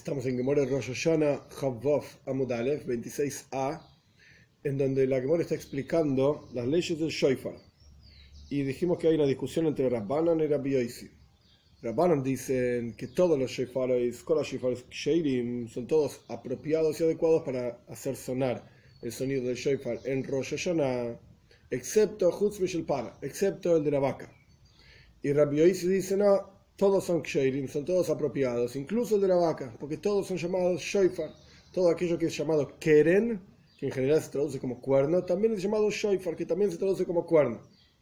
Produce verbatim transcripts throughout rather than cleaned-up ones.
Estamos en Gemara Rosh Hashanah Chavov Amud Aleph veintiséis a, en donde la Gemara está explicando las leyes del Shofar. Y dijimos que hay una discusión entre Rabbanan y Rabbi Yosi. Rabbanan dicen que todos los Shofares, Kol HaShofaros Ksheirim, son todos apropiados y adecuados para hacer sonar el sonido del Shofar en Rosh Hashanah, excepto Chutz Mishel Para, excepto el de la vaca. Y Rabbi Yosi dice, no, todos son Ksheirim, son todos apropiados, incluso el de la vaca, porque todos son llamados Shofar. Todo aquello que es llamado Keren, que en general se traduce como cuerno, también es llamado Shofar, que también se traduce como cuerno.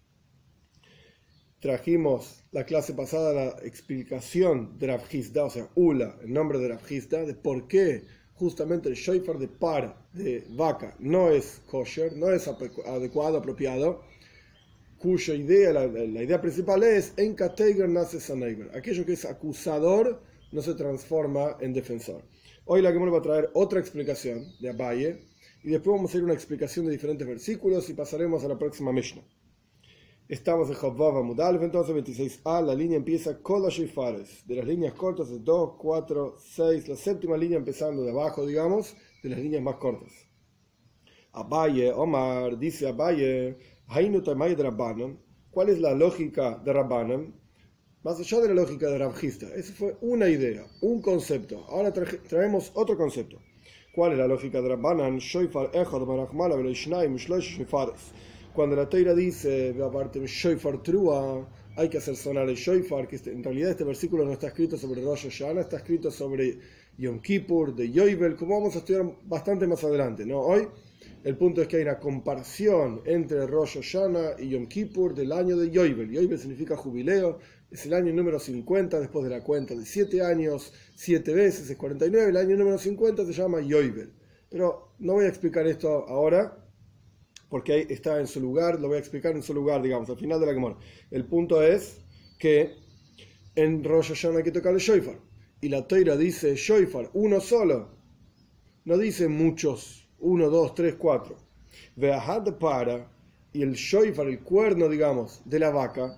Trajimos la clase pasada la explicación de Rav Hizda, o sea, Ula, el nombre de Rav Hizda, de por qué justamente el Shofar de para, de vaca, no es kosher, no es adecuado, apropiado, cuya idea, la, la idea principal es en Kateger nace Saneiber. Aquello que es acusador no se transforma en defensor. Hoy la Gemara va a traer otra explicación de Abaye y después vamos a ir a una explicación de diferentes versículos y pasaremos a la próxima Mishnah. Estamos en Chavov Amud Aleph, entonces veintiséis a, la línea empieza con los Shofares, de las líneas cortas de dos, cuatro, seis, la séptima línea empezando de abajo, digamos, de las líneas más cortas. Abaye, Omar, dice Abaye, ¿cuál es la lógica de Rabbanan? Más allá de la lógica de Rav Hizda, esa fue una idea, un concepto. Ahora tra- traemos otro concepto. ¿Cuál es la lógica de Rabbanan? Cuando la Teira dice, aparte Shofar Trua, hay que hacer sonar el Shofar, que en realidad este versículo no está escrito sobre Rosh Hashanah, está escrito sobre Yom Kippur, de Yovel, como vamos a estudiar bastante más adelante, ¿no? Hoy el punto es que hay una comparación entre Rosh Hashanah y Yom Kippur del año de Yovel. Yovel significa jubileo, es el año número cincuenta después de la cuenta de siete años, siete veces es cuarenta y nueve, el año número cincuenta se llama Yovel. Pero no voy a explicar esto ahora, porque ahí está en su lugar, lo voy a explicar en su lugar, digamos, al final de la Gemara. El punto es que en Rosh Hashanah hay que tocar el Shofar, y la Teira dice Shofar, uno solo, no dice muchos, uno, dos, tres, cuatro. Ve'ahad para, y el Shofar, el cuerno, digamos, de la vaca,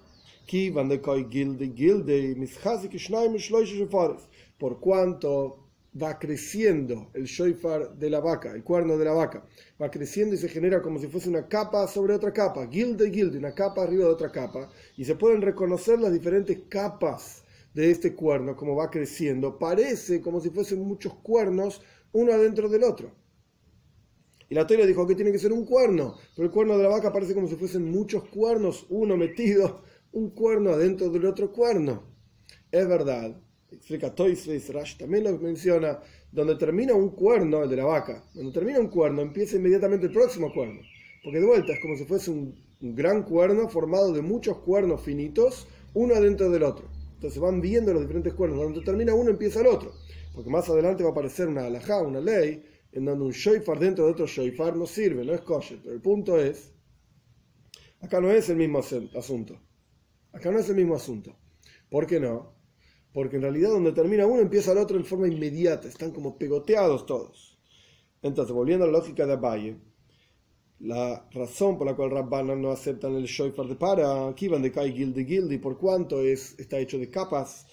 por cuanto va creciendo el Shofar de la vaca, el cuerno de la vaca, va creciendo y se genera como si fuese una capa sobre otra capa, gilde y gilde, una capa arriba de otra capa, y se pueden reconocer las diferentes capas de este cuerno, como va creciendo, parece como si fuesen muchos cuernos uno adentro del otro. Y la Teira dijo que tiene que ser un cuerno, pero el cuerno de la vaca parece como si fuesen muchos cuernos, uno metido, un cuerno adentro del otro cuerno. Es verdad, explica Toysves, Rash también lo menciona, donde termina un cuerno, el de la vaca, donde termina un cuerno, empieza inmediatamente el próximo cuerno, porque de vuelta es como si fuese un, un gran cuerno formado de muchos cuernos finitos, uno adentro del otro. Entonces van viendo los diferentes cuernos, donde termina uno empieza el otro, porque más adelante va a aparecer una halajá, una ley, en donde un shofar dentro de otro shofar no sirve, no es kosher. Pero el punto es, acá no es el mismo asunto. Acá no es el mismo asunto. ¿Por qué no? Porque en realidad donde termina uno empieza el otro en forma inmediata. Están como pegoteados todos. Entonces, volviendo a la lógica de Abaye, la razón por la cual Rabbanan no aceptan el shofar de para, aquí van de Kai Gildi Gildi, por cuanto es, está hecho de capas,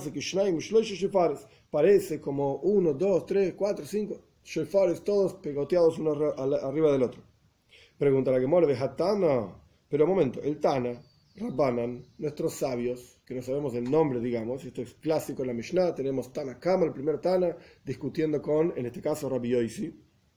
parece como uno, dos, tres, cuatro, cinco shofares todos pegoteados uno arriba del otro. Pregunta la Gemara de Hatana, pero un momento, el Tana, Rabbanan, nuestros sabios, que no sabemos el nombre, digamos, esto es clásico en la Mishnah, tenemos Tana Kama, el primer Tana, discutiendo con, en este caso, Rabbi Yosi.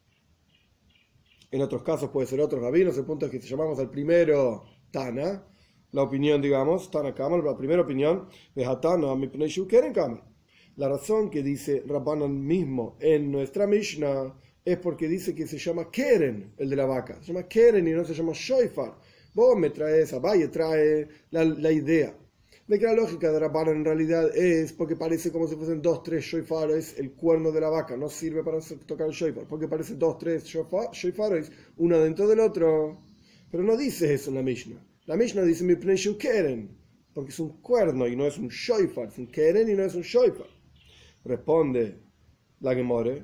En otros casos puede ser otros rabinos, el punto es que si llamamos al primero Tana, la opinión, digamos, Tana Kama, la primera opinión, de Hatana, mi Pneishu Keren Kama. La razón que dice Rabbanan mismo en nuestra Mishnah es porque dice que se llama Keren, el de la vaca. Se llama Keren y no se llama Shofar. Vos me traes, Abaye trae la, la idea de que la lógica de Rabbanan en realidad es porque parece como si fuesen dos, tres shofares, el cuerno de la vaca no sirve para tocar el shofar, porque parece dos, tres shofares, uno dentro del otro. Pero no dice eso en la Mishnah. La Mishnah dice mi Pneishu Keren, porque es un cuerno y no es un shofar, es un Keren y no es un shofar. Responde la Gemara,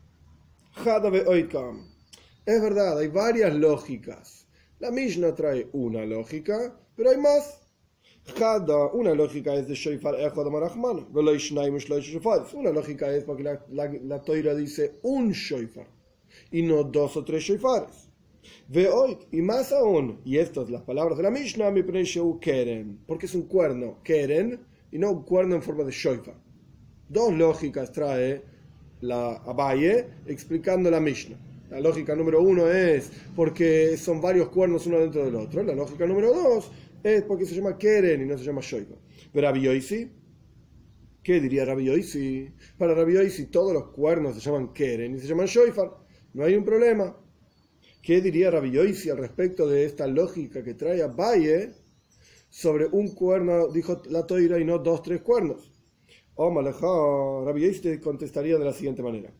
es verdad, hay varias lógicas. La Mishnah trae una lógica, pero hay más. Jada, una lógica es de Shoifar Echad Amarachman, Velo Ishnaim Shloish Shofares. Una lógica es porque la, la, la Toira dice un Shoifar y no dos o tres Shoifares. Ve hoy, y más aún, y estas las palabras de la Mishnah, mi presheu keren, porque es un cuerno, keren, y no un cuerno en forma de Shoifar. Dos lógicas trae la Abaye explicando la Mishnah. La lógica número uno es porque son varios cuernos uno dentro del otro. La lógica número dos es porque se llama keren y no se llama Shoifar. Pero Rabbi Yosi, ¿qué diría Rabbi Yosi? Para Rabbi Yosi todos los cuernos se llaman keren y se llaman Shoifar. No hay un problema. ¿Qué diría Rabbi Yosi al respecto de esta lógica que trae Abaye sobre un cuerno, dijo la Toira, y no dos, tres cuernos? O Malajá, Rabbi Yosi contestaría de la siguiente manera: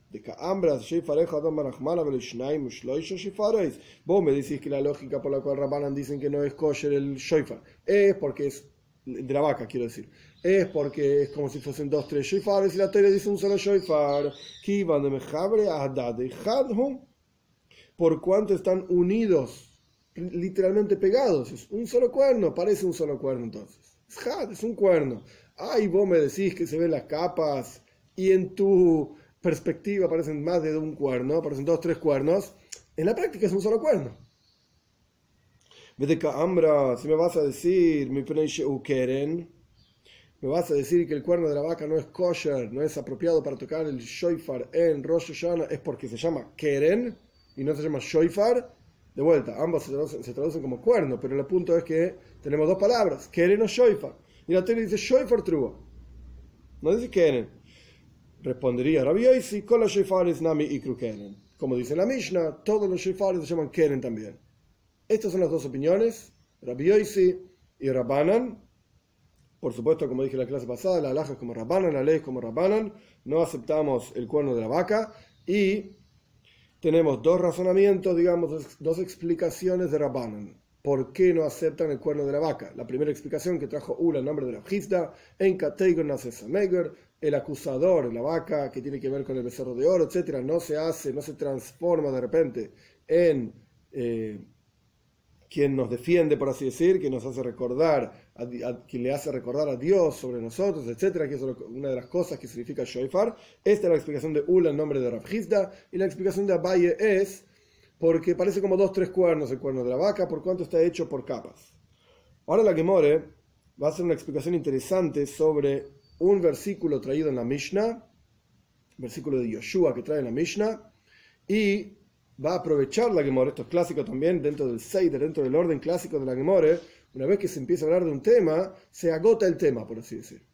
vos me decís que la lógica por la cual Rabbanan dicen que no es kosher el shoifar es porque es de la vaca, quiero decir, es porque es como si fuesen dos, tres shoifares y la Toira dice un solo shoifar. Por cuanto están unidos, literalmente pegados, es un solo cuerno, parece un solo cuerno entonces. Es had, es un cuerno. Ay, vos me decís que se ven las capas y en tu perspectiva parecen más de un cuerno, parecen dos, tres cuernos. En la práctica es un solo cuerno. Ambra, si me vas a decir, mi keren, me vas a decir que el cuerno de la vaca no es kosher, no es apropiado para tocar el shoifar en Rosh Hashanah, es porque se llama keren y no se llama shoifar. De vuelta, ambos se traducen, se traducen como cuerno, pero el punto es que tenemos dos palabras, keren o shoifar. Y la Torah dice shoifar trua, no dice keren. Respondería Rabbi Yosi, con los shoifares nami ikru keren. Como dice la Mishnah, todos los shoifares se llaman keren también. Estas son las dos opiniones, Rabbi Yosi y Rabbanan. Por supuesto, como dije en la clase pasada, la halajá es como Rabbanan, la ley es como Rabbanan. No aceptamos el cuerno de la vaca y tenemos dos razonamientos, digamos, dos, dos explicaciones de Rabbanan. ¿Por qué no aceptan el cuerno de la vaca? La primera explicación que trajo Ula en nombre de la Hizda, en Kateigon Nasesameger, el acusador, la vaca, que tiene que ver con el becerro de oro, etcétera, no se hace, no se transforma de repente en eh, quien nos defiende, por así decir, que nos hace recordar, a, a, quien le hace recordar a Dios sobre nosotros, etcétera, que es una de las cosas que significa Shoifar. Esta es la explicación de Ula en nombre de Rav Hizda, y la explicación de Abaye es porque parece como dos, tres cuernos el cuerno de la vaca, por cuanto está hecho por capas. Ahora la Gemore va a hacer una explicación interesante sobre un versículo traído en la Mishnah, versículo de Yoshua que trae en la Mishnah, y va a aprovechar la Gemore, esto es clásico también, dentro del Seider, dentro del orden clásico de la Gemore. Una vez que se empieza a hablar de un tema, se agota el tema, por así decir.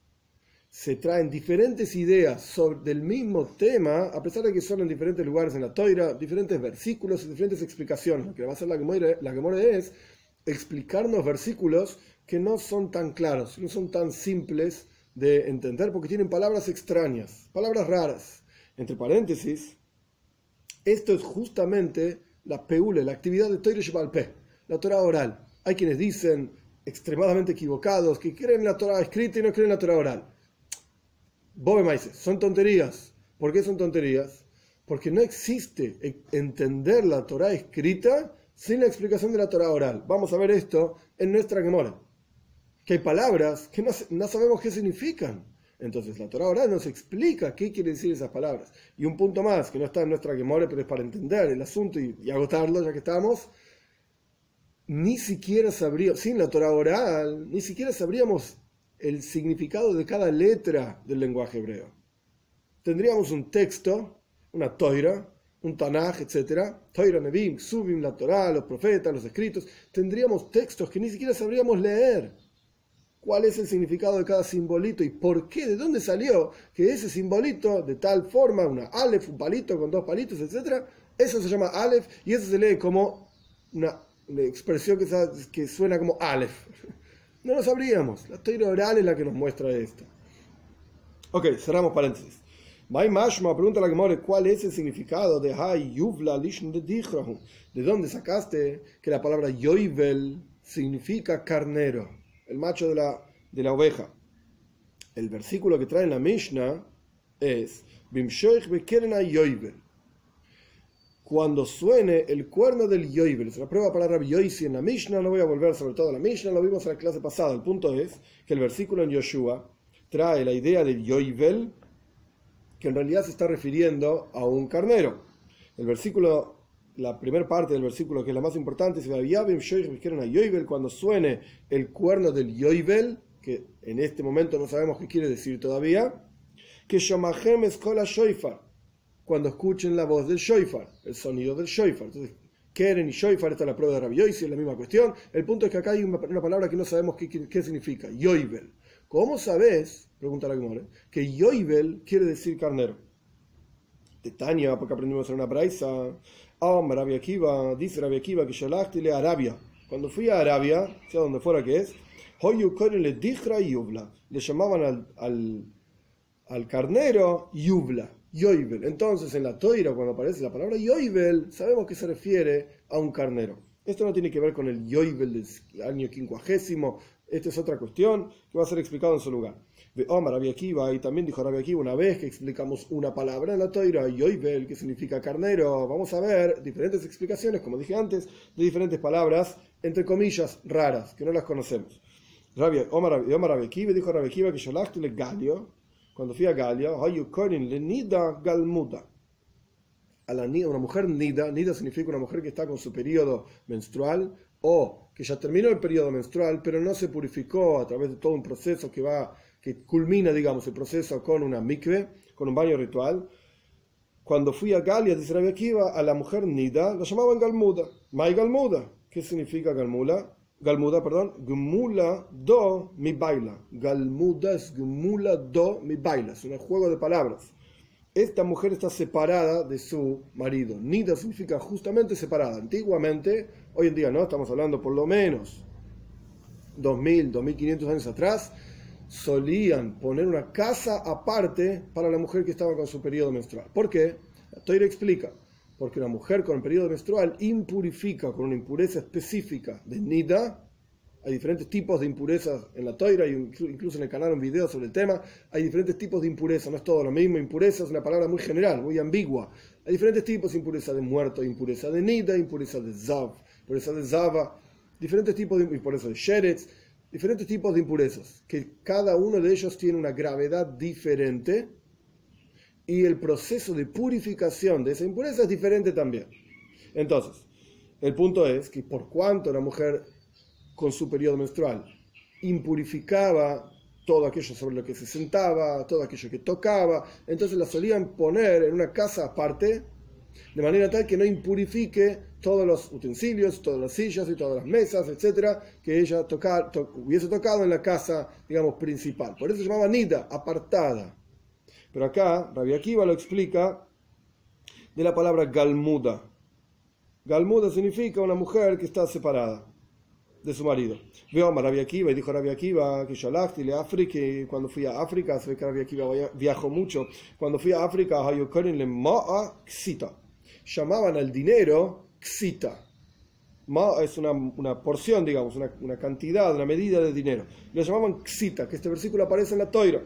Se traen diferentes ideas sobre del mismo tema, a pesar de que son en diferentes lugares en la Toira, diferentes versículos y diferentes explicaciones. Lo que va a hacer la Gemore, la Gemore es explicarnos versículos que no son tan claros, no son tan simples de entender, porque tienen palabras extrañas, palabras raras. Entre paréntesis, esto es justamente la peule, la actividad de Toira Shebal Peh, la Torah oral. Hay quienes dicen, extremadamente equivocados, que creen en la Torah escrita y no creen en la Torah oral. Bobe Maises, son tonterías. ¿Por qué son tonterías? Porque no existe entender la Torah escrita sin la explicación de la Torah oral. Vamos a ver esto en nuestra Gemora. Que hay palabras que no, no sabemos qué significan. Entonces la Torah oral nos explica qué quiere decir esas palabras. Y un punto más, que no está en nuestra Gemora, pero es para entender el asunto y, y agotarlo ya que estamos. Ni siquiera sabríamos, sin la Torah oral, ni siquiera sabríamos el significado de cada letra del lenguaje hebreo. Tendríamos un texto, una Toira, un Tanaj, etcétera, Toira, Nebim, Subim, la Torah, los profetas, los escritos. Tendríamos textos que ni siquiera sabríamos leer. ¿Cuál es el significado de cada simbolito y por qué? ¿De dónde salió que ese simbolito, de tal forma, una Aleph, un palito con dos palitos, etcétera, eso se llama Aleph y eso se lee como una, una expresión que, que suena como Aleph? No lo sabríamos. La Torah oral es la que nos muestra esto. Ok, cerramos paréntesis. May Mashma pregunta a la Gemara cuál es el significado de Hay Yuvla Lishn de Dichrahu. ¿De dónde sacaste que la palabra Yoivel significa carnero, el macho de la, de la oveja? El versículo que trae en la Mishnah es Bimshoich Bekeren Yoivel. cuando suene el cuerno del yoibel. Es una prueba para Rabbi Yosi en la Mishnah, no voy a volver sobre todo a la Mishnah, lo vimos en la clase pasada. El punto es que el versículo en Yoshua trae la idea del yoibel, que en realidad se está refiriendo a un carnero. El versículo, la primera parte del versículo, que es la más importante, dice, cuando suene el cuerno del yoibel, que en este momento no sabemos qué quiere decir todavía, que shomahem eskola shoifar, cuando escuchen la voz del shoifar, el sonido del shoifar. Entonces, Keren y shoifar, esta es la prueba de Rabbi Yosi, es la misma cuestión. El punto es que acá hay una, una palabra que no sabemos qué, qué, qué significa, yoibel. ¿Cómo sabes, pregunta la Gemara, que yoibel quiere decir carnero? De Tania, porque aprendimos en una braisa. Ah, Rabbi Akiva, dice Rabbi Akiva que shalachti a Arabia. Cuando fui a Arabia, sea donde fuera que es, le llamaban al, al, al carnero yubla, yoibel. Entonces en la Toira, cuando aparece la palabra yoibel, sabemos que se refiere a un carnero. Esto no tiene que ver con el yoibel del año quincuagésimo. Esta es otra cuestión que va a ser explicado en su lugar. De Omar Rabbi Akiva, y también dijo Rabbi Akiva una vez que explicamos una palabra en la Toira, yoibel, que significa carnero. Vamos a ver diferentes explicaciones, como dije antes, de diferentes palabras, entre comillas, raras, que no las conocemos. Rabbi, Omar, Omar Rabbi Akiva dijo Rabbi Akiva que shalachti le Galio, cuando fui a Galio, hayu korin le nida galmuda. A la nida, una mujer nida, nida significa una mujer que está con su periodo menstrual, o que ya terminó el periodo menstrual, pero no se purificó a través de todo un proceso que va, que culmina, digamos, el proceso con una mikve, con un baño ritual. Cuando fui a Galia, dice Rabbi Akiva, a la mujer nida la llamaban galmuda. Mai galmuda. ¿Qué significa galmula? Galmuda, perdón, Gmula do mi baila. Galmuda es Gmula do mi baila. Es un juego de palabras. Esta mujer está separada de su marido. Nida significa justamente separada. Antiguamente, hoy en día no, estamos hablando por lo menos dos mil, dos mil quinientos años atrás, solían poner una casa aparte para la mujer que estaba con su periodo menstrual. ¿Por qué? La Toira explica. Porque una mujer con el periodo menstrual impurifica con una impureza específica de nida. Hay diferentes tipos de impurezas en la Toira, y incluso en el canal un video sobre el tema. Hay diferentes tipos de impureza, no es todo lo mismo. Impureza es una palabra muy general, muy ambigua. Hay diferentes tipos de impureza de muerto, impureza de nida, impureza de zav, impureza de zava, diferentes tipos de impureza de sheretz, diferentes tipos de impurezas, que cada uno de ellos tiene una gravedad diferente. Y el proceso de purificación de esa impureza es diferente también. Entonces, el punto es que por cuanto una mujer con su periodo menstrual impurificaba todo aquello sobre lo que se sentaba, todo aquello que tocaba, entonces la solían poner en una casa aparte, de manera tal que no impurifique todos los utensilios, todas las sillas y todas las mesas, etcétera, que ella toca, to, hubiese tocado en la casa, digamos, principal. Por eso se llamaba nida, apartada. Pero acá, Rabbi Akiva lo explica de la palabra galmuda. Galmuda significa una mujer que está separada de su marido. Veo a Rabbi Akiva, y dijo Rabbi Akiva que yo le África, y cuando fui a África, se ve que Rabbi Akiva viajó mucho. Cuando fui a África, llamaban al dinero ksita. Ma es una, una porción, digamos, una, una cantidad, una medida de dinero. Lo llamaban ksita, que este versículo aparece en la Toira.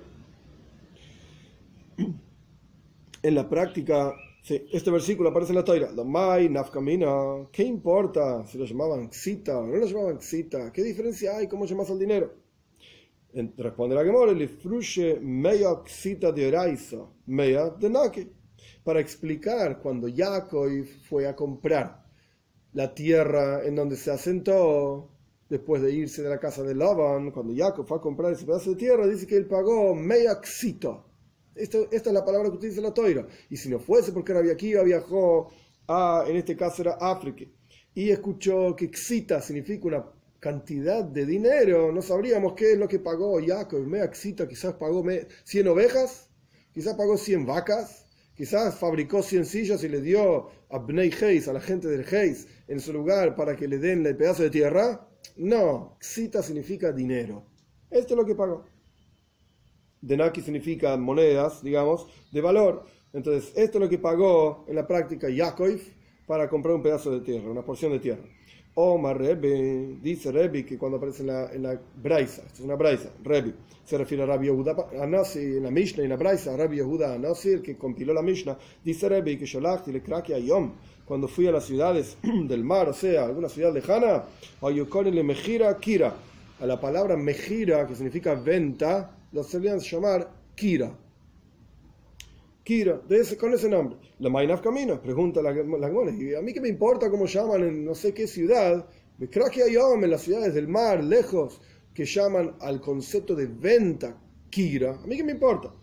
En la práctica, sí, este versículo aparece en la Toira. Damai, nafkamina, ¿qué importa si lo llamaban ksita o no lo llamaban ksita? ¿Qué diferencia hay? ¿Cómo llamas al dinero? Responde la Gemara, le fruye meya ksita de oraisa, meya de naki. Para explicar cuando Jacob fue a comprar la tierra en donde se asentó, después de irse de la casa de Laban, cuando Jacob fue a comprar ese pedazo de tierra, dice que él pagó meya ksita. Esto, esta es la palabra que utiliza la Toira. Y si no fuese porque Rabbi Akiva viajó a, en este caso era África, y escuchó que ksita significa una cantidad de dinero, no sabríamos qué es lo que pagó Jacob. Mea ksita, quizás pagó cien ovejas, quizás pagó cien vacas, quizás fabricó cien sillas y le dio a Bnei Heis, a la gente del Heis, en su lugar para que le den el pedazo de tierra. No, ksita significa dinero. Esto es lo que pagó. Denaki significa monedas, digamos, de valor. Entonces, esto es lo que pagó en la práctica Yaakov para comprar un pedazo de tierra, una porción de tierra. Omar Rebbe, dice Rebbe que cuando aparece en la, en la Braisa, esto es una Braisa, Rebbe, se refiere a Rabbi Yehuda Anasi, en la Mishnah, en la Braisa, Rabbi Yehuda Anasi, el que compiló la Mishnah, dice Rebbe que Sholachti le kraki ayom, cuando fui a las ciudades del mar, o sea, alguna ciudad lejana, le mejira kira. A la palabra mejira, que significa venta, lo solían llamar kira. Kira, de ese, con ese nombre. La Mainaf Camino, pregunta la Gemara, y a mí qué me importa cómo llaman en no sé qué ciudad, me creo que hay hombres en las ciudades del mar, lejos, que llaman al concepto de venta kira. A mí qué me importa.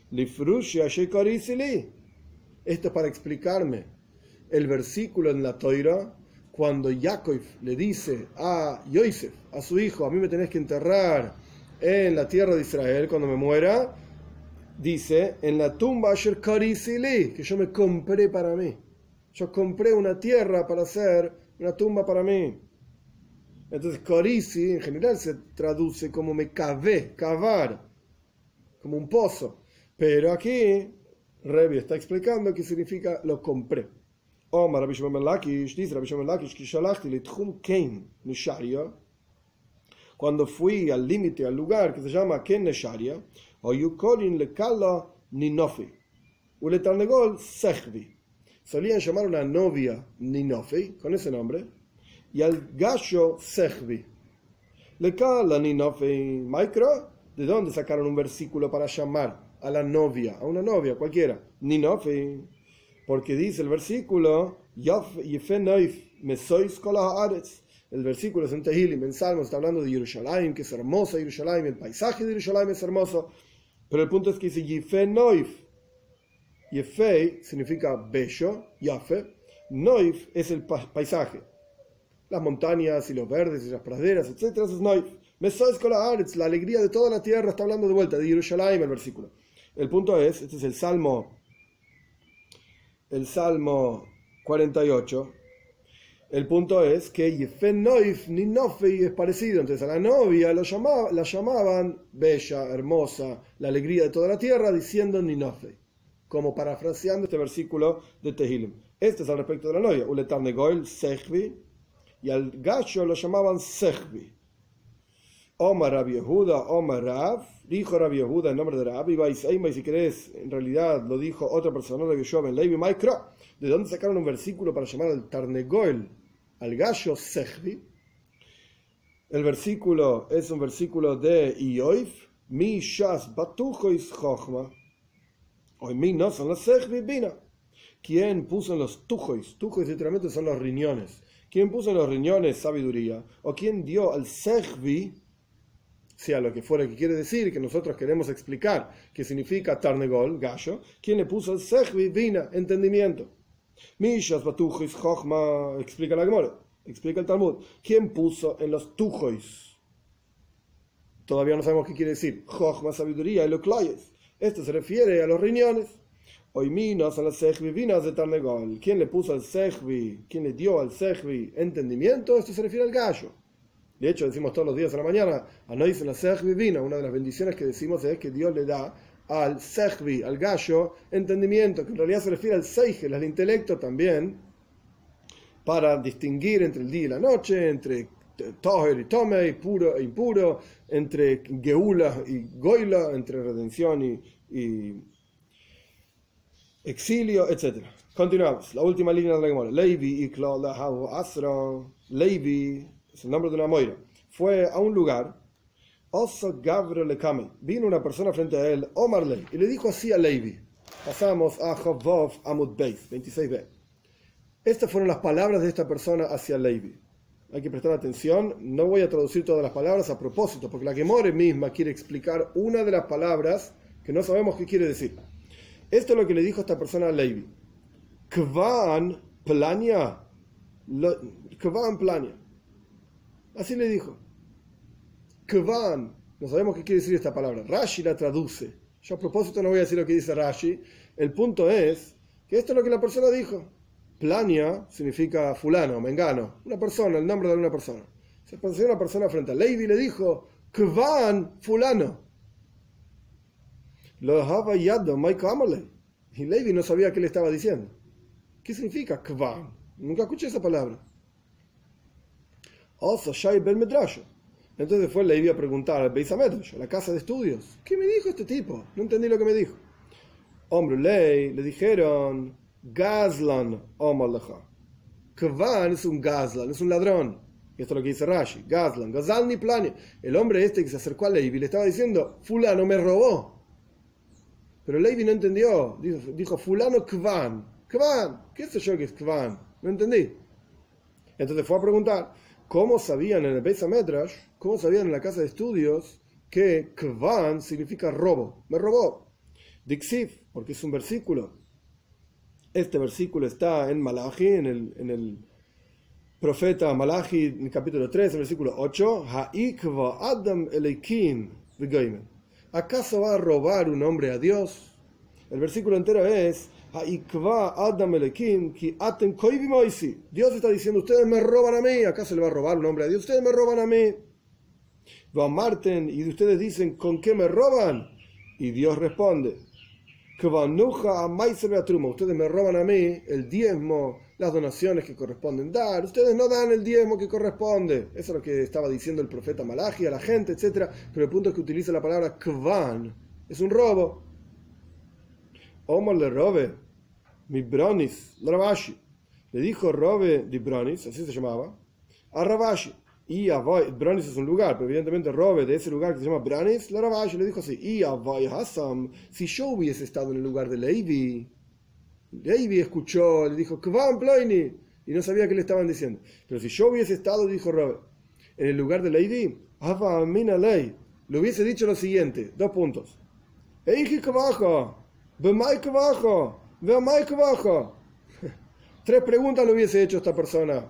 Esto es para explicarme el versículo en la Toira, cuando Jacob le dice a Yosef, a su hijo, a mí me tenés que enterrar en la tierra de Israel cuando me muera, dice, en la tumba Asher Karisili, que yo me compré para mí. Yo compré una tierra para hacer una tumba para mí. Entonces, Karisi en general se traduce como me cavé, cavar, como un pozo. Pero aquí, Rebbe está explicando qué significa lo compré. Omar Rabbi Shimon ben Lakish, dice Rabbi Shimon ben Lakish, que shalachti litchum Kein Nesharia, cuando fui al límite, al lugar que se llama Ken Nesharia, Oyukorin le Kala Ninofi, Ule Tarnegol Sechvi. Solían llamar a una novia Ninofi, con ese nombre, y al gallo Sechvi. Le Kala Ninofi Micro, ¿de dónde sacaron un versículo para llamar a la novia, a una novia cualquiera? Ninofi, porque dice el versículo, el versículo es en Tehilim, en Salmos, está hablando de Jerusalén, que es hermosa Jerusalén, el paisaje de Jerusalén es hermoso, pero el punto es que dice Yefe Noif. Yefe significa bello, Yafe, Noif es el paisaje, las montañas y los verdes y las praderas, etcétera, eso es Noif. Mesois kol haaretz, la alegría de toda la tierra, está hablando de vuelta de Jerusalén el versículo. El punto es, este es el Salmo el Salmo cuarenta y ocho, el punto es que Yefe Noif Ninofi es parecido, entonces a la novia lo llamaba, la llamaban bella, hermosa, la alegría de toda la tierra, diciendo Ninofi, como parafraseando este versículo de Tehilim. Este es al respecto de la novia, Uletar Negoil Sechvi, y al gallo lo llamaban Sechvi. Omar Rabbi Yehuda, Omar Rav, dijo Rabbi Yehuda en nombre de Rav, y si querés, en realidad lo dijo otra persona, Rabbi Yoshua ben Levi Maikra. ¿De dónde sacaron un versículo para llamar al Tarnegoel, al gallo Sechvi? El versículo es un versículo de Ioif, Mi Shas Batujois Chochma, hoy mi no son los Sechvi Bina. ¿Quién puso en los tujois? Tujois literalmente son los riñones. ¿Quién puso en los riñones sabiduría? ¿O quién dio al Sechvi, sea lo que fuera que quiere decir, que nosotros queremos explicar qué significa Tarnegol, gallo? ¿Quién le puso al Sechvi Bina, entendimiento? Mishas Batujois Chochma, explica la Gemara, explica el Talmud. ¿Quién puso en los tujois? Todavía no sabemos qué quiere decir. Chochma, sabiduría, y lo clayes. Esto se refiere a los riñones. Hoy minos a las Sechvi vinas de Tarnegol. ¿Quién le puso al Sechvi? ¿Quién le dio al Sechvi entendimiento? Esto se refiere al gallo. De hecho, decimos todos los días a la mañana, Anois en la Sechvi vina. Una de las bendiciones que decimos es que Dios le da al Sechvi, al gallo, entendimiento, que en realidad se refiere al Seichel, al intelecto también, para distinguir entre el día y la noche, entre Toher y Tomei, puro e impuro, entre Geula y Goila, entre redención y, y exilio, etcétera. Continuamos. La última línea de la Gemara. Levi y Claudio Asra. Levi es el nombre de una moira. Fue a un lugar. Oso Gavro le Kame. Vino una persona frente a él, Omar Lei, y le dijo así a Levi. Pasamos a Chavov Amud Beis, veintiséis b. Estas fueron las palabras de esta persona hacia Levi. Hay que prestar atención. No voy a traducir todas las palabras a propósito, porque la Gemara misma quiere explicar una de las palabras que no sabemos qué quiere decir. Esto es lo que le dijo esta persona a Levi. Kvan plania. Kvan plania. Así le dijo. Kvan. No sabemos qué quiere decir esta palabra. Rashi la traduce. Yo a propósito no voy a decir lo que dice Rashi. El punto es que esto es lo que la persona dijo. Plania significa fulano, mengano. Una persona, el nombre de una persona. Se pasó una persona frente a Levi y le dijo, Kvan fulano. Lo dejaba yado, Maiko Amalei. Y Levi no sabía qué le estaba diciendo. ¿Qué significa Kvan? Nunca escuché esa palabra. Oso Shai Ben Medrash. Entonces fue Levi a preguntar al Beis HaMedrash, a la casa de estudios. ¿Qué me dijo este tipo? No entendí lo que me dijo. Hombre Lei, le dijeron, Gazlan Omalecha. Kvan es un Gazlan, es un ladrón. Y esto es lo que dice Rashi. Gazlan, Gazal ni plane. El hombre este que se acercó a Levi le estaba diciendo, fulano me robó. Pero Levi no entendió. Dijo, dijo fulano Kvan. Kvan, ¿qué sé yo que es Kvan? No entendí. Entonces fue a preguntar, ¿cómo sabían en el Beis HaMedrash, cómo sabían en la casa de estudios que Kvan significa robo? Me robó. Dixiv, porque es un versículo. Este versículo está en Malachi, en el, en el profeta Malachi, en el capítulo tres, en el versículo ocho. Ha'ikva Adam Eleikim v'goymen. ¿Acaso va a robar un hombre a Dios? El versículo entero es Ha'ikva Adam Eleikim ki atem koivi moisi. Dios está diciendo, ustedes me roban a mí. ¿Acaso le va a robar un hombre a Dios? Ustedes me roban a mí. Marten, y ustedes dicen, ¿con qué me roban? Y Dios responde, ustedes me roban a mí el diezmo, las donaciones que corresponden dar. Ustedes no dan el diezmo que corresponde. Eso es lo que estaba diciendo el profeta Malachi a la gente, etcétera. Pero el punto es que utiliza la palabra kvan. Es un robo. Omar le robe mi bronis, Ravashi. Le dijo robe di bronis, así se llamaba, a Ravashi. Y Avoy, Bronis es un lugar, pero evidentemente robe de ese lugar que se llama Bronis, la Ravashi le dijo así, y Avoy Hassam, si yo hubiese estado en el lugar de Levi, Levi escuchó, le dijo, Kvan Ploini, y no sabía qué le estaban diciendo. Pero si yo hubiese estado, dijo robe, en el lugar de Levi, Ava Mina Ley, le hubiese dicho lo siguiente, dos puntos. Eiji Kvajo, Bemai Kvajo, Bemai Kvajo. Tres preguntas le hubiese hecho esta persona.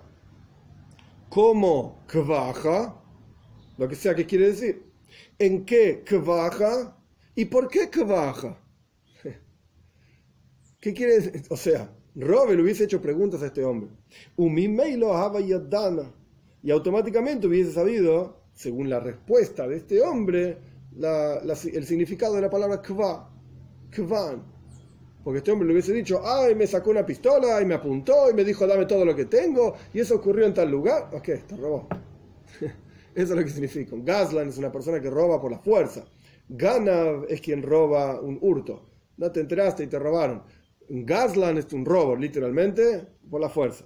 ¿Cómo kvaja? Lo que sea que quiere decir. ¿En qué kvaja? ¿Y por qué kvaja? ¿Qué quiere decir? O sea, Robe le hubiese hecho preguntas a este hombre. Y automáticamente hubiese sabido, según la respuesta de este hombre, la, la, el significado de la palabra kva, kvan. Porque este hombre le hubiese dicho, ay, me sacó una pistola y me apuntó y me dijo, dame todo lo que tengo, y eso ocurrió en tal lugar. Ok, te robó. Eso es lo que significa. Un Gazlan es una persona que roba por la fuerza. Ganav es quien roba un hurto. No te enteraste y te robaron. Un Gazlan es un robo, literalmente, por la fuerza.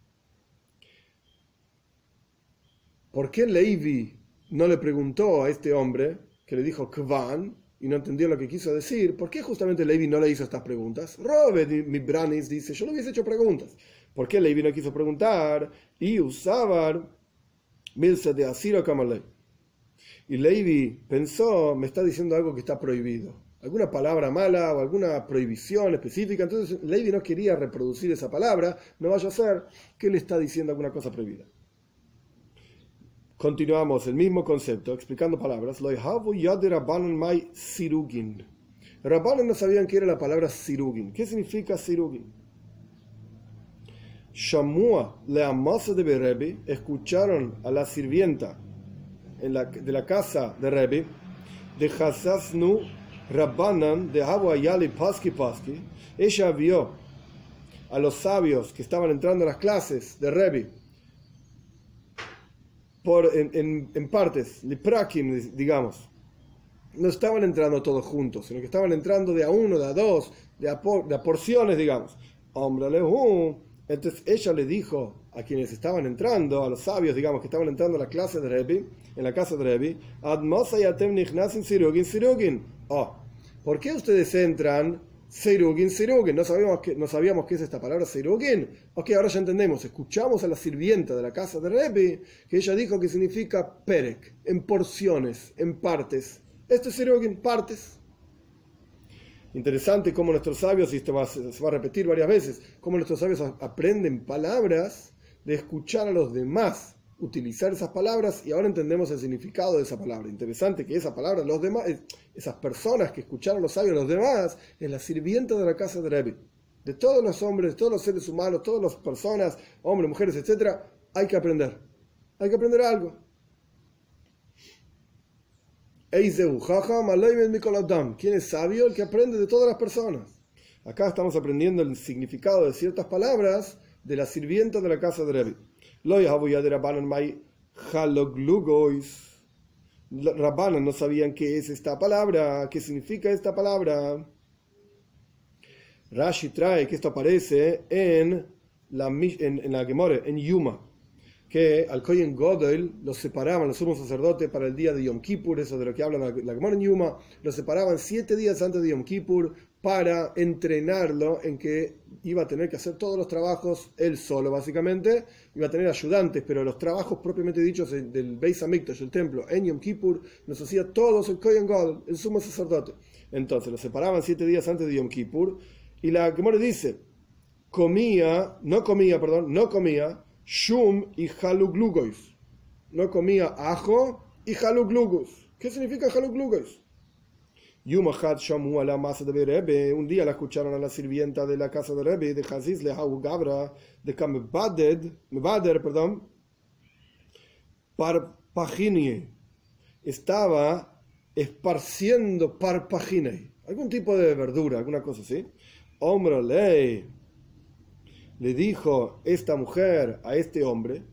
¿Por qué Levi no le preguntó a este hombre que le dijo Kvan y no entendió lo que quiso decir? ¿Por qué justamente Levi no le hizo estas preguntas? Robe mi Branis dice, yo no hubiese hecho preguntas. ¿Por qué Levi no quiso preguntar? Y usaban Milsa de Asiro Kamalei. Y Levi pensó, me está diciendo algo que está prohibido. Alguna palabra mala o alguna prohibición específica. Entonces Levi no quería reproducir esa palabra. No vaya a ser que le está diciendo alguna cosa prohibida. Continuamos el mismo concepto, explicando palabras. Rabbanan no sabían qué era la palabra sirugin. ¿Qué significa sirugin? Shamua leamasa de Rebbe, escucharon a la sirvienta en la, de la casa de Rebbe, de Hasasnu Rabbanan de Hawaiyali Paski Paski. Ella vio a los sabios que estaban entrando a las clases de Rebbe por, en, en, en partes, liprakim, digamos. No estaban entrando todos juntos, sino que estaban entrando de a uno, de a dos, de a, por, de a porciones, digamos. Entonces ella le dijo a quienes estaban entrando, a los sabios, digamos, que estaban entrando a la clase de Rebbe, en la casa de Rebbe, oh, ¿por qué ustedes entran Seirugin, Seirugin? ¿No sabíamos, que, ¿No sabíamos qué es esta palabra Seirugin? Ok, ahora ya entendemos. Escuchamos a la sirvienta de la casa de Rebbe, que ella dijo que significa perek, en porciones, en partes. Esto es Seirugin, partes. Interesante cómo nuestros sabios, y esto va, se va a repetir varias veces, cómo nuestros sabios aprenden palabras de escuchar a los demás utilizar esas palabras, y ahora entendemos el significado de esa palabra. Interesante que esa palabra, los demás, esas personas que escucharon a los sabios, los demás, es la sirvienta de la casa de Rebbe. De todos los hombres, todos los seres humanos, todas las personas, hombres, mujeres, etcétera, hay que aprender. Hay que aprender algo. ¿Quién es sabio? El que aprende de todas las personas. Acá estamos aprendiendo el significado de ciertas palabras de la sirvienta de la casa de Rebbe. Rabbanan no sabían qué es esta palabra, qué significa esta palabra. Rashi trae que esto aparece en la, en, en la Gemore, en Yuma, que al Kohen Godel los separaban, los sumos sacerdotes, para el día de Yom Kippur, eso de lo que habla la, la Gemore en Yuma, los separaban siete días antes de Yom Kippur para entrenarlo en que iba a tener que hacer todos los trabajos él solo, básicamente, iba a tener ayudantes, pero los trabajos propiamente dichos del Beis Hamikdash, el templo, en Yom Kippur, los hacía todos el Kohen Gadol, el sumo sacerdote. Entonces, los separaban siete días antes de Yom Kippur, y la Gemara dice, comía, no comía, perdón, no comía, shum y haluglugois, no comía ajo y haluglugus. ¿Qué significa haluglugois? Yumachat shamu a la masa de Rebbe, un día la escucharon a la sirvienta de la casa de Rebbe, de Haziz Lehahu Gabra, de Kamebader, perdón, parpaginie, estaba esparciendo parpaginie, algún tipo de verdura, alguna cosa así. Hombre ley, le dijo esta mujer a este hombre,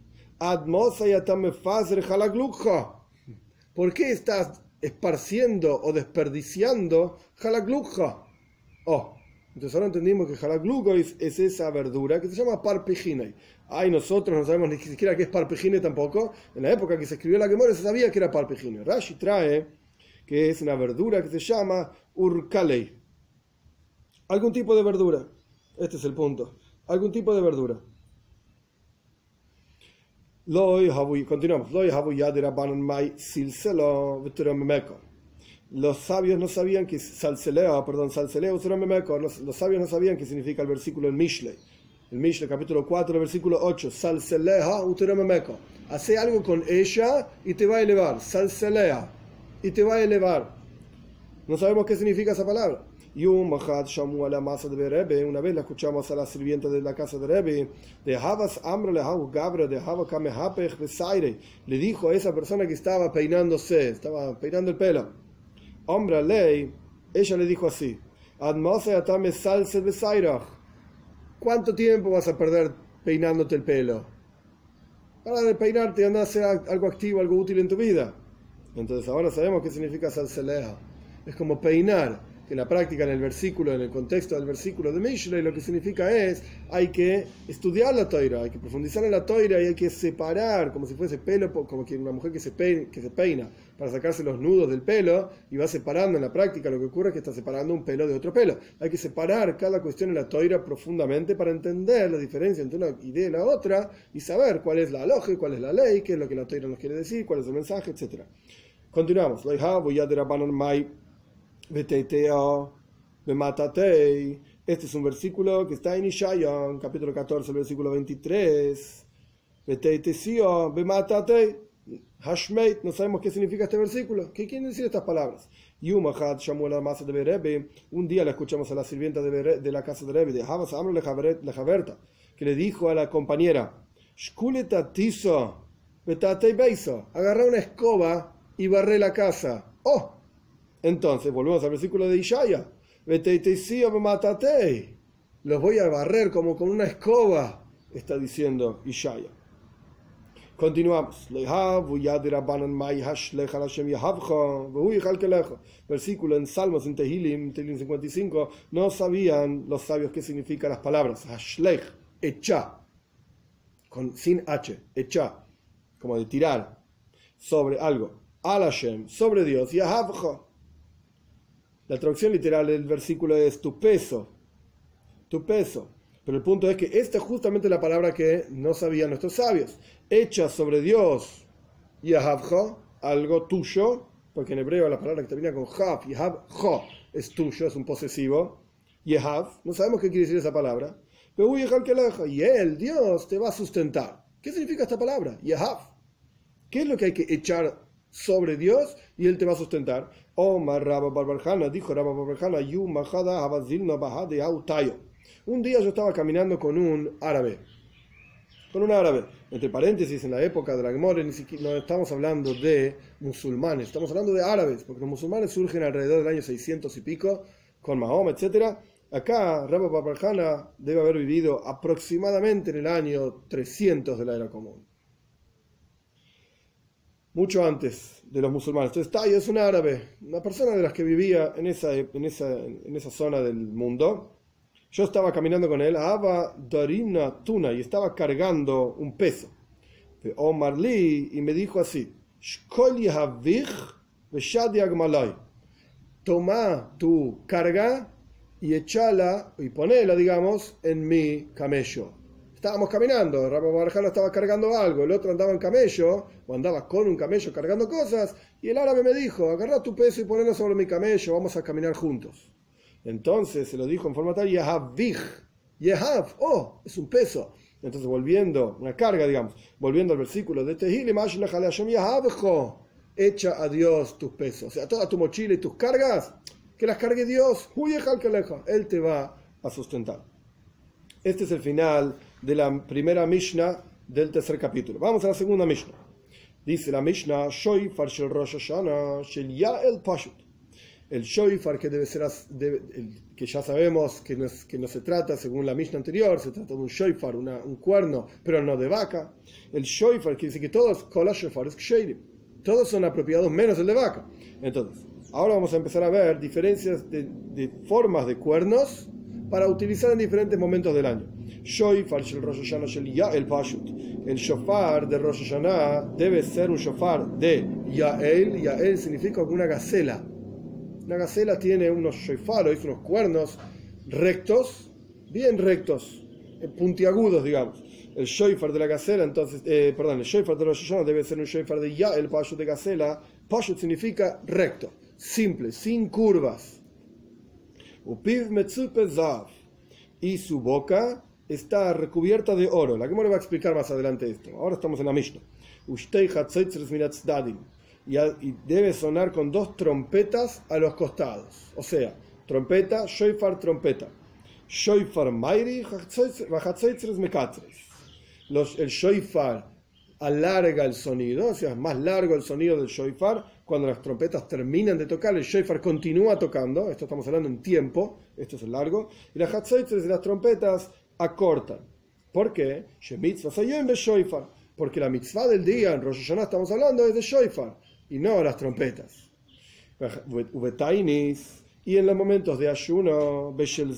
¿por qué estás esparciendo o desperdiciando halagluja? Oh, entonces ahora entendimos que halagluja es, es esa verdura que se llama parpejine. Ay, nosotros no sabemos ni siquiera qué es parpejine tampoco. En la época que se escribió la Gemara se sabía que era parpejine. Rashi trae que es una verdura que se llama urkalei. Algún tipo de verdura. Este es el punto. Algún tipo de verdura. Continuamos. Los sabios no sabían que salseleo, perdón, salseleo, los, los sabios no sabían qué significa el versículo en Mishlei. El Mishlei, capítulo cuatro, versículo ocho. Salseleha uteromemeko. Hace algo con ella y te va a elevar. Salselea. Y te va a elevar. No sabemos qué significa esa palabra. Una vez la escuchamos a la sirvienta de la casa de Rebbe, de Havas Amro Lehahu Gabra, de Hava Kamehapech Besaire, le dijo a esa persona que estaba peinándose, estaba peinando el pelo, hombre ley, ella le dijo así, ¿cuánto tiempo vas a perder peinándote el pelo? Para de peinarte y andar a hacer algo activo, algo útil en tu vida. Entonces ahora sabemos qué significa salseleja. Es como peinar, que en la práctica, en el versículo, en el contexto del versículo de Mishlei, lo que significa es, hay que estudiar la toira, hay que profundizar en la toira y hay que separar, como si fuese pelo, como que una mujer que se, peina, que se peina para sacarse los nudos del pelo y va separando en la práctica, lo que ocurre es que está separando un pelo de otro pelo. Hay que separar cada cuestión en la toira profundamente para entender la diferencia entre una idea y la otra y saber cuál es la aloje, cuál es la ley, qué es lo que la toira nos quiere decir, cuál es el mensaje, etcétera. Continuamos. Este es un versículo que está en Ishayon, capítulo catorce, versículo veintitrés. No sabemos qué significa este versículo. ¿Qué quieren decir estas palabras? Un día la escuchamos a la sirvienta de, de la casa de Rebbe, de Havas Amro Lejaverta, que le dijo a la compañera, agarra una escoba y barré la casa. ¡Oh! Entonces, volvemos al versículo de Ishaya. Los voy a barrer como con una escoba, está diciendo Ishaya. Continuamos. Versículo en Salmos, en Tehilim, Tehilim cincuenta y cinco. No sabían los sabios qué significan las palabras Hashlech, echa, con, sin H, echa, como de tirar sobre algo. Al Hashem, sobre Dios, Yahavcha. La traducción literal del versículo es tu peso, tu peso. Pero el punto es que esta es justamente la palabra que no sabían nuestros sabios. Echa sobre Dios, Yahavcha, algo tuyo, porque en hebreo la palabra que termina con Hav, Yahavcha, es tuyo, es un posesivo. Yahav, no sabemos qué quiere decir esa palabra. Pero y él, Dios, te va a sustentar. ¿Qué significa esta palabra? Yahav. ¿Qué es lo que hay que echar sobre Dios y él te va a sustentar? Omar Rabba Barbarjana, dijo Rabba Barbarjana, Yu Mahada Habazilna Bahade Autayo. Un día yo estaba caminando con un árabe, con un árabe, entre paréntesis, en la época de la Gemara, ni siquiera no estamos hablando de musulmanes, estamos hablando de árabes, porque los musulmanes surgen alrededor del año seiscientos y pico, con Mahoma, etcétera. Acá Rabba Barbarjana debe haber vivido aproximadamente en el año trescientos de la era común, mucho antes de los musulmanes. Entonces Tayo es un árabe, una persona de las que vivía en esa, en esa, en esa zona del mundo, Yo estaba caminando con él, Aba Darina Tuna, y estaba cargando un peso. Omar Li, y me dijo así: toma tu carga y echala, y ponela, digamos, en mi camello. Estábamos caminando, Rabbi Barjala estaba cargando algo, el otro andaba en camello, o andaba con un camello cargando cosas, y el árabe me dijo: agarra tu peso y ponelo sobre mi camello, vamos a caminar juntos. Entonces se lo dijo en forma tal: Yehav vich, Yehav, oh, es un peso. Entonces, volviendo, una carga, digamos, volviendo al versículo de Tehillim, echa a Dios tus pesos, o sea, toda tu mochila y tus cargas, que las cargue Dios, Él te va a sustentar. Este es el final de la primera Mishnah del tercer capítulo. Vamos a la segunda Mishnah. Dice la Mishnah: Shoifar shel Rosh Hashanah shel Ya'el Pashut. El shoifar, que debe ser, debe, el, que ya sabemos que no, es, que no se trata, según la Mishnah anterior, se trata de un shoifar, una, un cuerno, pero no de vaca. El shoifar quiere decir que todos, kola shofar es ksherim, todos son apropiados menos el de vaca. Entonces, ahora vamos a empezar a ver diferencias de, de formas de cuernos para utilizar en diferentes momentos del año. Shoifar shel Rosh Hashanah shel Ya'el Pashut. El shofar de Rosh Hashanah debe ser un shofar de Ya'el. Ya'el significa una gacela. Una gacela tiene unos shoifaros, unos cuernos rectos, bien rectos, puntiagudos, digamos. El shoifar de la gacela, entonces, eh, perdón, el shoifar de Rosh Hashanah debe ser un shoifar de ya, el pashut de gacela. Pashut significa recto, simple, sin curvas. Upiv metzupe zav. Y su boca está recubierta de oro. La que me va a explicar más adelante esto. Ahora estamos en la Mishnah. Ushtei hatzoitzres minatzdadim. Y debe sonar con dos trompetas a los costados. O sea, trompeta, shoifar, trompeta. Shoifar mairi, vajatzoitzres mekatzres. El shoifar alarga el sonido, o sea, es más largo el sonido del shoifar. Cuando las trompetas terminan de tocar, el shoifar continúa tocando. Esto estamos hablando en tiempo, esto es el largo. Y las hatzoitzres de las trompetas acortan. ¿Por qué? Porque la mitzvah del día en Rosh Hashanah estamos hablando es de shoifar y no las trompetas. Y en los momentos de ayuno,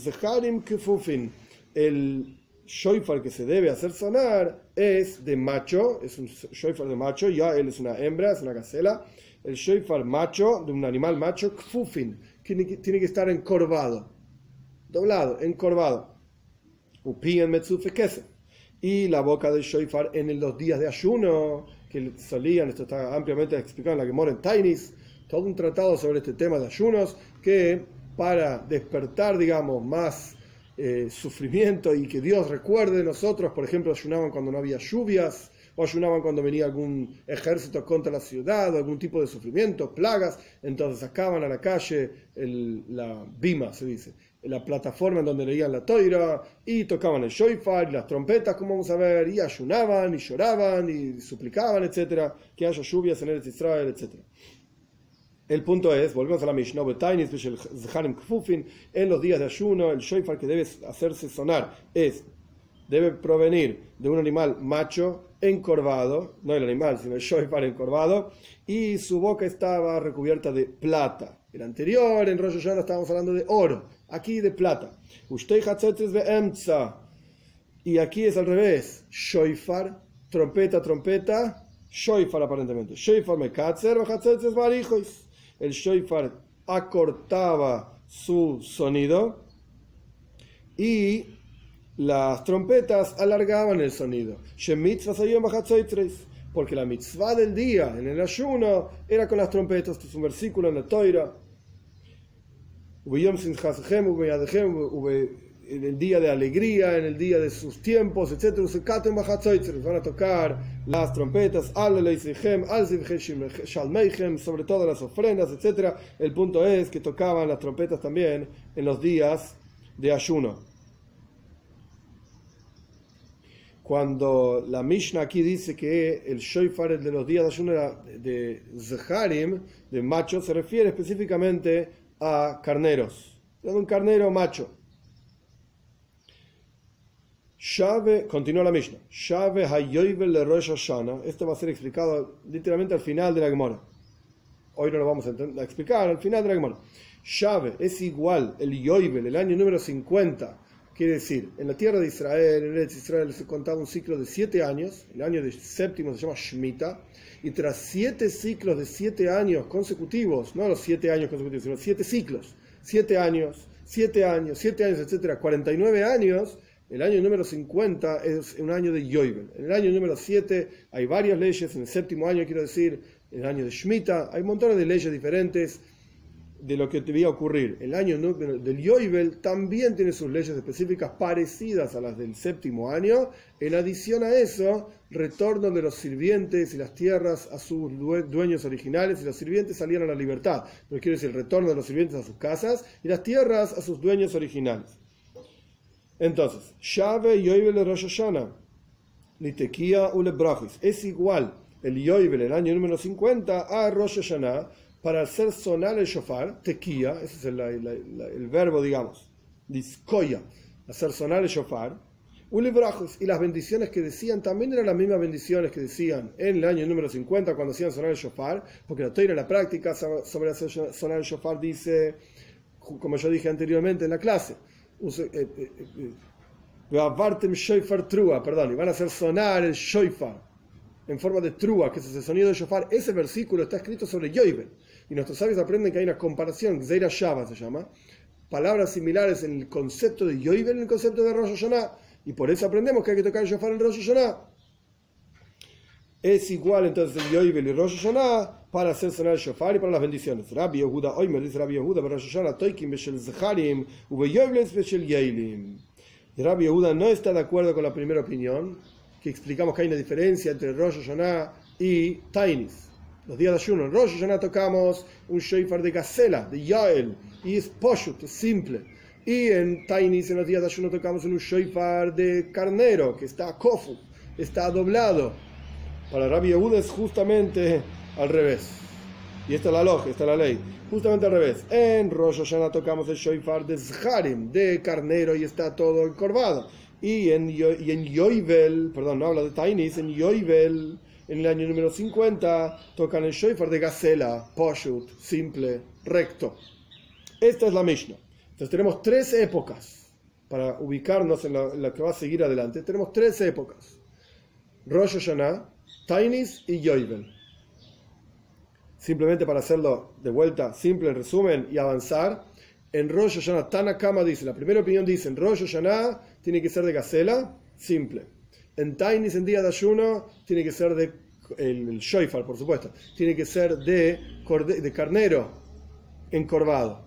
el shoifar que se debe hacer sonar es de macho, es un shoifar de macho, ya él es una hembra, es una gacela. El shoifar macho, de un animal macho, kfufin, tiene que, tiene que estar encorvado, doblado, encorvado. Upien metzufe kesef. Y la boca del shoifar en los días de ayuno, que solían, esto está ampliamente explicado en la Gemara en Tainis, todo un tratado sobre este tema de ayunos, que para despertar, digamos, más eh, sufrimiento y que Dios recuerde de nosotros, por ejemplo, ayunaban cuando no había lluvias, o ayunaban cuando venía algún ejército contra la ciudad, o algún tipo de sufrimiento, plagas, entonces sacaban a la calle el, la bima, se dice, la plataforma en donde leían la toira, y tocaban el shoifar y las trompetas, como vamos a ver, y ayunaban, y lloraban, y suplicaban, etcétera, que haya lluvias en Eretz Israel, etcétera. El punto es, volvemos a la Mishnah, en los días de ayuno, el shoifar que debe hacerse sonar es, debe provenir de un animal macho encorvado, no el animal, sino el shoifar encorvado, y su boca estaba recubierta de plata. El anterior, en Rosh Hashanah, estábamos hablando de oro, aquí de plata. Y aquí es al revés, shoifar, trompeta, trompeta, shoifar aparentemente. Shoifar mekatzer, vajatzetzes varijois. El shoifar acortaba su sonido y las trompetas alargaban el sonido. Porque la mitzvah del día en el ayuno era con las trompetas. Este es un versículo en la Toira. En el día de alegría, en el día de sus tiempos, etcétera, van a tocar las trompetas, sobre todo las ofrendas, etcétera. El punto es que tocaban las trompetas también en los días de ayuno. Cuando la Mishnah aquí dice que el shoifar de los días de ayuno era de zeharim, de macho, se refiere específicamente a carneros, de un carnero macho. Shave, continúa la Mishnah. Shave hayoivel le Rosh Hashanah. Esto va a ser explicado literalmente al final de la Gemara. Hoy no lo vamos a, a explicar al final de la Gemara. Shave es igual el yoivel, el año número cincuenta Quiere decir, en la tierra de Israel, en Eretz Israel, se contaba un ciclo de siete años, el año de séptimo se llama Shemitah, y tras siete ciclos de siete años consecutivos, no los siete años consecutivos, sino siete ciclos, siete años, siete años, siete años, etcétera, cuarenta y nueve años, el año número cincuenta es un año de Yovel. En el año número siete hay varias leyes, en el séptimo año quiero decir, en el año de Shemitah, hay montones de leyes diferentes de lo que debía ocurrir. El año del Yovel también tiene sus leyes específicas parecidas a las del séptimo año. En adición a eso, retorno de los sirvientes y las tierras a sus dueños originales, y los sirvientes salían a la libertad. Pero quiere decir, el retorno de los sirvientes a sus casas y las tierras a sus dueños originales. Entonces, Shave Yovel de Rosh Hashanah, Litekia Ule Brachis, es igual el Yovel, el año número cincuenta, a Rosh Hashanah, para hacer sonar el shofar, tequía, ese es el, el, el, el verbo, digamos, diskoya, hacer sonar el shofar, ulibrajos, y las bendiciones que decían también eran las mismas bendiciones que decían en el año número cincuenta cuando hacían sonar el shofar, porque la Torah en la práctica sobre hacer sonar el shofar dice, como yo dije anteriormente en la clase, perdón, y van a hacer sonar el shofar en forma de trúa, que es el sonido del shofar. Ese versículo está escrito sobre Yovel. Y nuestros sabios aprenden que hay una comparación, Zeira Shava se llama, palabras similares en el concepto de Yovel y en el concepto de Rosh Hashanah. Y por eso aprendemos que hay que tocar el shofar en Rosh Hashanah. Es igual entonces el Yovel y Rosh Hashanah para hacer sonar el shofar y para las bendiciones. Rabbi Yehuda, hoy me dice Rabbi Yehuda, pero Rosh Hashanah, Toikim Beshel Zecharim, Ube Yoveles Beshel Yeilim. Y Rabbi Yehuda no está de acuerdo con la primera opinión, que explicamos que hay una diferencia entre Rosh Hashanah y Tainis. Los días de ayuno, en Rosh Hashanah tocamos un shofar de gacela, de Yael, y es poshut, es simple. Y en Tainis, en los días de ayuno, tocamos un shofar de carnero, que está kofu, está doblado. Para Rabbi Yehuda es justamente al revés. Y esta es la lógica, esta es la ley. Justamente al revés. En Rosh Hashanah tocamos el shofar de Zharim, de carnero, y está todo encorvado. Y en, y en Yovel, perdón, no habla de Tainis, en Yovel, en el año número cincuenta, tocan el shofar de gacela, poshut, simple, recto. Esta es la Mishnah. Entonces tenemos tres épocas para ubicarnos en la, en la que va a seguir adelante. Tenemos tres épocas: Rosh Hashanah, Tainis y Yovel. Simplemente para hacerlo de vuelta, simple, en resumen, y avanzar. En Rosh Hashanah, Tanakama dice, la primera opinión dice, en Rosh Hashanah tiene que ser de gacela, simple. En Tainis, en día de ayuno, tiene que ser de, el, el shofar, por supuesto, tiene que ser de, corde, de carnero encorvado.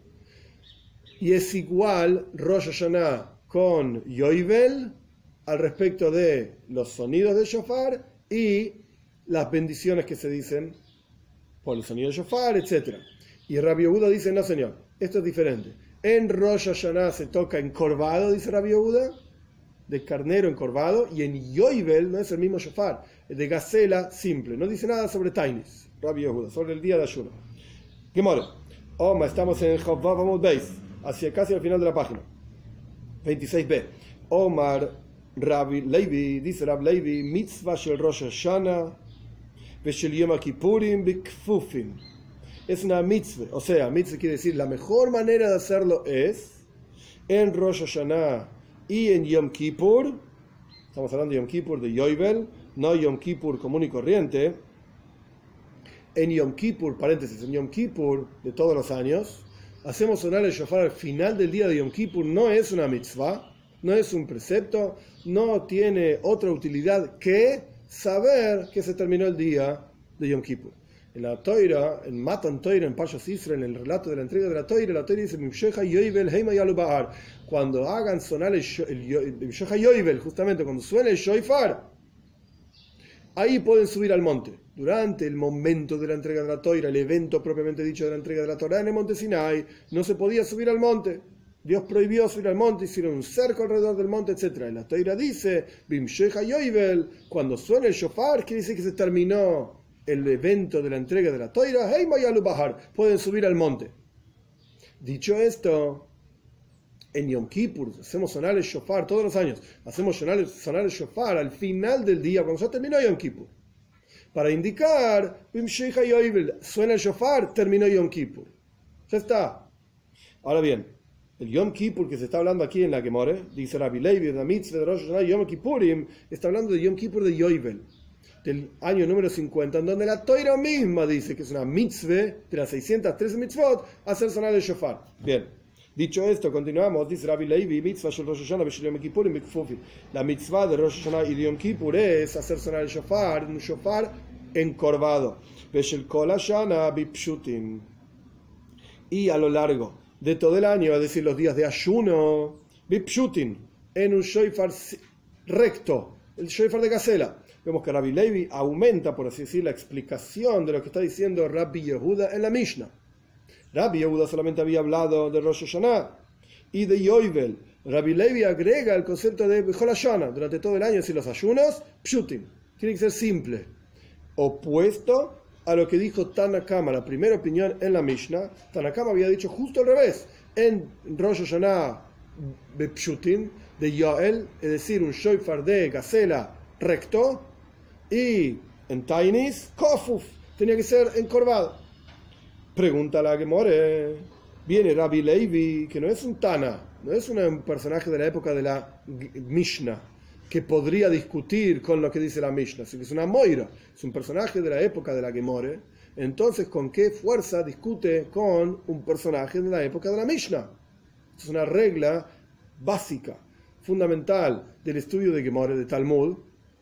Y es igual Rosh Hashanah con Yovel al respecto de los sonidos de shofar y las bendiciones que se dicen por el sonido de shofar, etcétera. Y Rabbi Yehuda dice, no señor, esto es diferente. En Rosh Hashanah se toca encorvado, dice Rabbi Yehuda, de carnero encorvado, y en Yovel no es el mismo shofar, es de gacela simple. No dice nada sobre Tainis, Rabbi Yehuda, sobre el día de ayuno. Gemara, Oma, estamos en Chavav Amud Beis, hacia casi al final de la página. veintiséis b. Omar Rabbi Levi, dice Rabbi Levi, mitzvah shel Rosh Hashanah, veshel Yom Kippurim bikfufim. Es una mitzvah, o sea, mitzvah quiere decir la mejor manera de hacerlo es en Rosh Hashanah y en Yom Kippur. Estamos hablando de Yom Kippur de Yovel, no Yom Kippur común y corriente. En Yom Kippur, paréntesis, en Yom Kippur de todos los años, hacemos sonar el shofar al final del día de Yom Kippur. No es una mitzvah, no es un precepto, no tiene otra utilidad que saber que se terminó el día de Yom Kippur. En la Toira, en Matan Toira, en Parshas Israel, en el relato de la entrega de la Toira, la Toira dice: Mimshecha Yovel Heima Yalu Bahar. Cuando hagan sonar el Mimshecha Yovel, justamente cuando suene el shofar, ahí pueden subir al monte. Durante el momento de la entrega de la Toira, el evento propiamente dicho de la entrega de la Torá en el monte Sinai, no se podía subir al monte. Dios prohibió subir al monte, hicieron un cerco alrededor del monte, etcétera. Y la Toira dice: Bimshecha Yovel, cuando suene el shofar, quiere decir que se terminó el evento de la entrega de la Toira. Hey, Mayalu Bahar, pueden subir al monte. Dicho esto, en Yom Kippur hacemos sonar el shofar todos los años. Hacemos sonar, sonar el shofar al final del día, cuando ya terminó Yom Kippur, para indicar: Bimshecha Yovel, suena el shofar, terminó Yom Kippur. Ya está. Ahora bien, El Yom Kippur que se está hablando aquí en la Gemore, dice Rabbi Levi, la mitzvah de Rosh Hashanah Yom Kippurim, está hablando de Yom Kippur de Yovel, del año número cincuenta, en donde la Torah misma dice que es una mitzvah de las seiscientas trece mitzvot hacer sonar el shofar. Bien, dicho esto, continuamos, dice Rabbi Levi, mitzvah shel Rosh Hashanah v'shel Yom Kippurim b'kfufin. La mitzvah de Rosh Hashanah y de Yom Kippur es hacer sonar el shofar, un shofar encorvado. V'shel kol Hashanah b'pshutim. Y a lo largo de todo el año, es decir, los días de ayuno, bipshutin, en un shofar recto, el shofar de gacela. Vemos que Rabbi Levi aumenta, por así decir, la explicación de lo que está diciendo Rabbi Yehuda en la Mishnah. Rabbi Yehuda solamente había hablado de Rosh Hashanah y de Yovel. Rabbi Levi agrega el concepto de Bechol Hashanah, durante todo el año, es decir, los ayunos, pshutin, tiene que ser simple, opuesto a lo que dijo Tanakama, la primera opinión en la Mishnah. Tanakama había dicho justo al revés. En Rosh Hashanah Bepshutin de Yoel, es decir, un shofar de gacela recto, y en Tainis, Kofuf, tenía que ser encorvado. Pregunta la Gemore, viene Rabbi Levi, que no es un Tana, no es un personaje de la época de la Mishnah, que podría discutir con lo que dice la Mishnah, sino que es una Moira, es un personaje de la época de la Gemore. Entonces, ¿con qué fuerza discute con un personaje de la época de la Mishnah? Es una regla básica, fundamental del estudio de Gemore, de Talmud.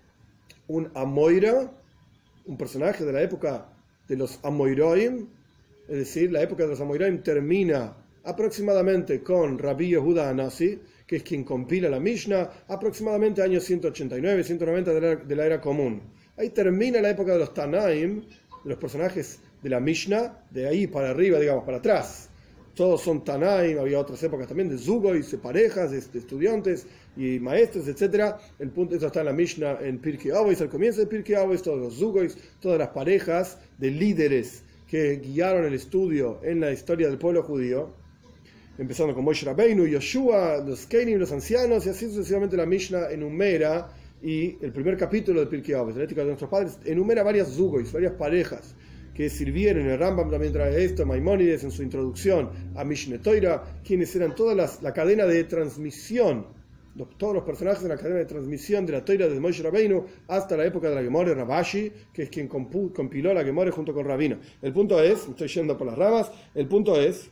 Un Amoira, un personaje de la época de los Amoiroim, es decir, la época de los Amoiroim termina aproximadamente con Rabbi Yehuda Hanasi, que es quien compila la Mishnah, aproximadamente años ciento ochenta y nueve, ciento noventa de la, de la era común. Ahí termina la época de los Tanaim, de los personajes de la Mishnah, de ahí para arriba, digamos, para atrás. Todos son Tanaim, había otras épocas también de Zugois, de parejas, de, de estudiantes y maestros, etcétera. El punto, eso está en la Mishnah en Pirkei Avos, al comienzo de Pirkei Avos, todos los Zugois, todas las parejas de líderes que guiaron el estudio en la historia del pueblo judío, empezando con Moshe Rabbeinu, Yoshua, los Kenim, los ancianos, y así sucesivamente. La Mishnah enumera, y el primer capítulo de Pirkei Avos, la ética de nuestros padres, enumera varias zugois, varias parejas que sirvieron. El Rambam también trae esto, Maimónides en su introducción a Mishneh Torah, quienes eran toda las, la cadena de transmisión, los, todos los personajes en la cadena de transmisión de la Torah desde Moshe Rabbeinu hasta la época de la Gemore, Rabashi, que es quien compu, compiló la Gemore junto con Rabino. El punto es, me estoy yendo por las ramas, el punto es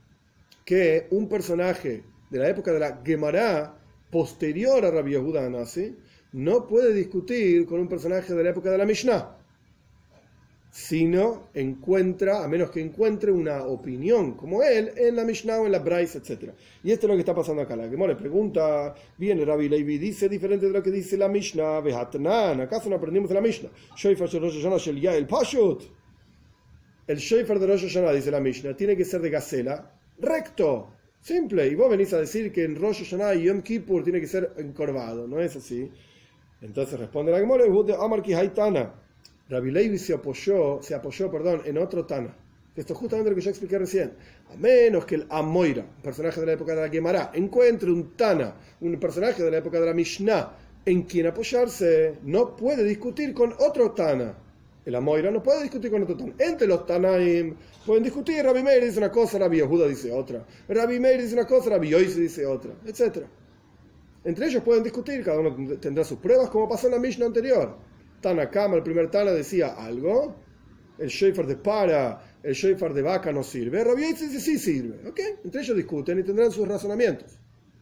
que un personaje de la época de la Gemara, posterior a Rabbi Yehuda Hanasi, no puede discutir con un personaje de la época de la Mishnah, sino encuentra, a menos que encuentre una opinión como él en la Mishnah o en la Braisa, etcétera. Y esto es lo que está pasando acá. La Gemara pregunta, viene Rabbi Levi, dice diferente de lo que dice la Mishnah, Vehatnan, ¿acaso no aprendimos de la Mishnah? Shofar shel Rosh Hashanah shel Yael Pashut. El shofar de Rosh Hashanah, dice la Mishnah, tiene que ser de gacela, recto, simple. Y vos venís a decir que en Rosh Hashanah y Yom Kippur tiene que ser encorvado. No es así. Entonces responde la Gemara, Amar ki haytana. Rabbi Levi se apoyó, se apoyó perdón, en otro Tana. Esto es justamente lo que yo expliqué recién. A menos que el Amoira, un personaje de la época de la Gemara, encuentre un Tana, un personaje de la época de la Mishnah, en quien apoyarse, no puede discutir con otro Tana. El Amoira no puede discutir con otro Tana. Entre los Tanaim pueden discutir. Rabbi Meir dice una cosa, Rabbi Yehuda dice otra. Rabbi Meir dice una cosa, Rabbi Yosi dice otra, etcétera. Entre ellos pueden discutir, cada uno tendrá sus pruebas, como pasó en la Mishnah anterior. Tanakama, el primer Tana, decía algo, el shofar de para, el shofar de vaca no sirve. Rabbi Yosi dice sí sirve. ¿Okay? Entre ellos discuten y tendrán sus razonamientos.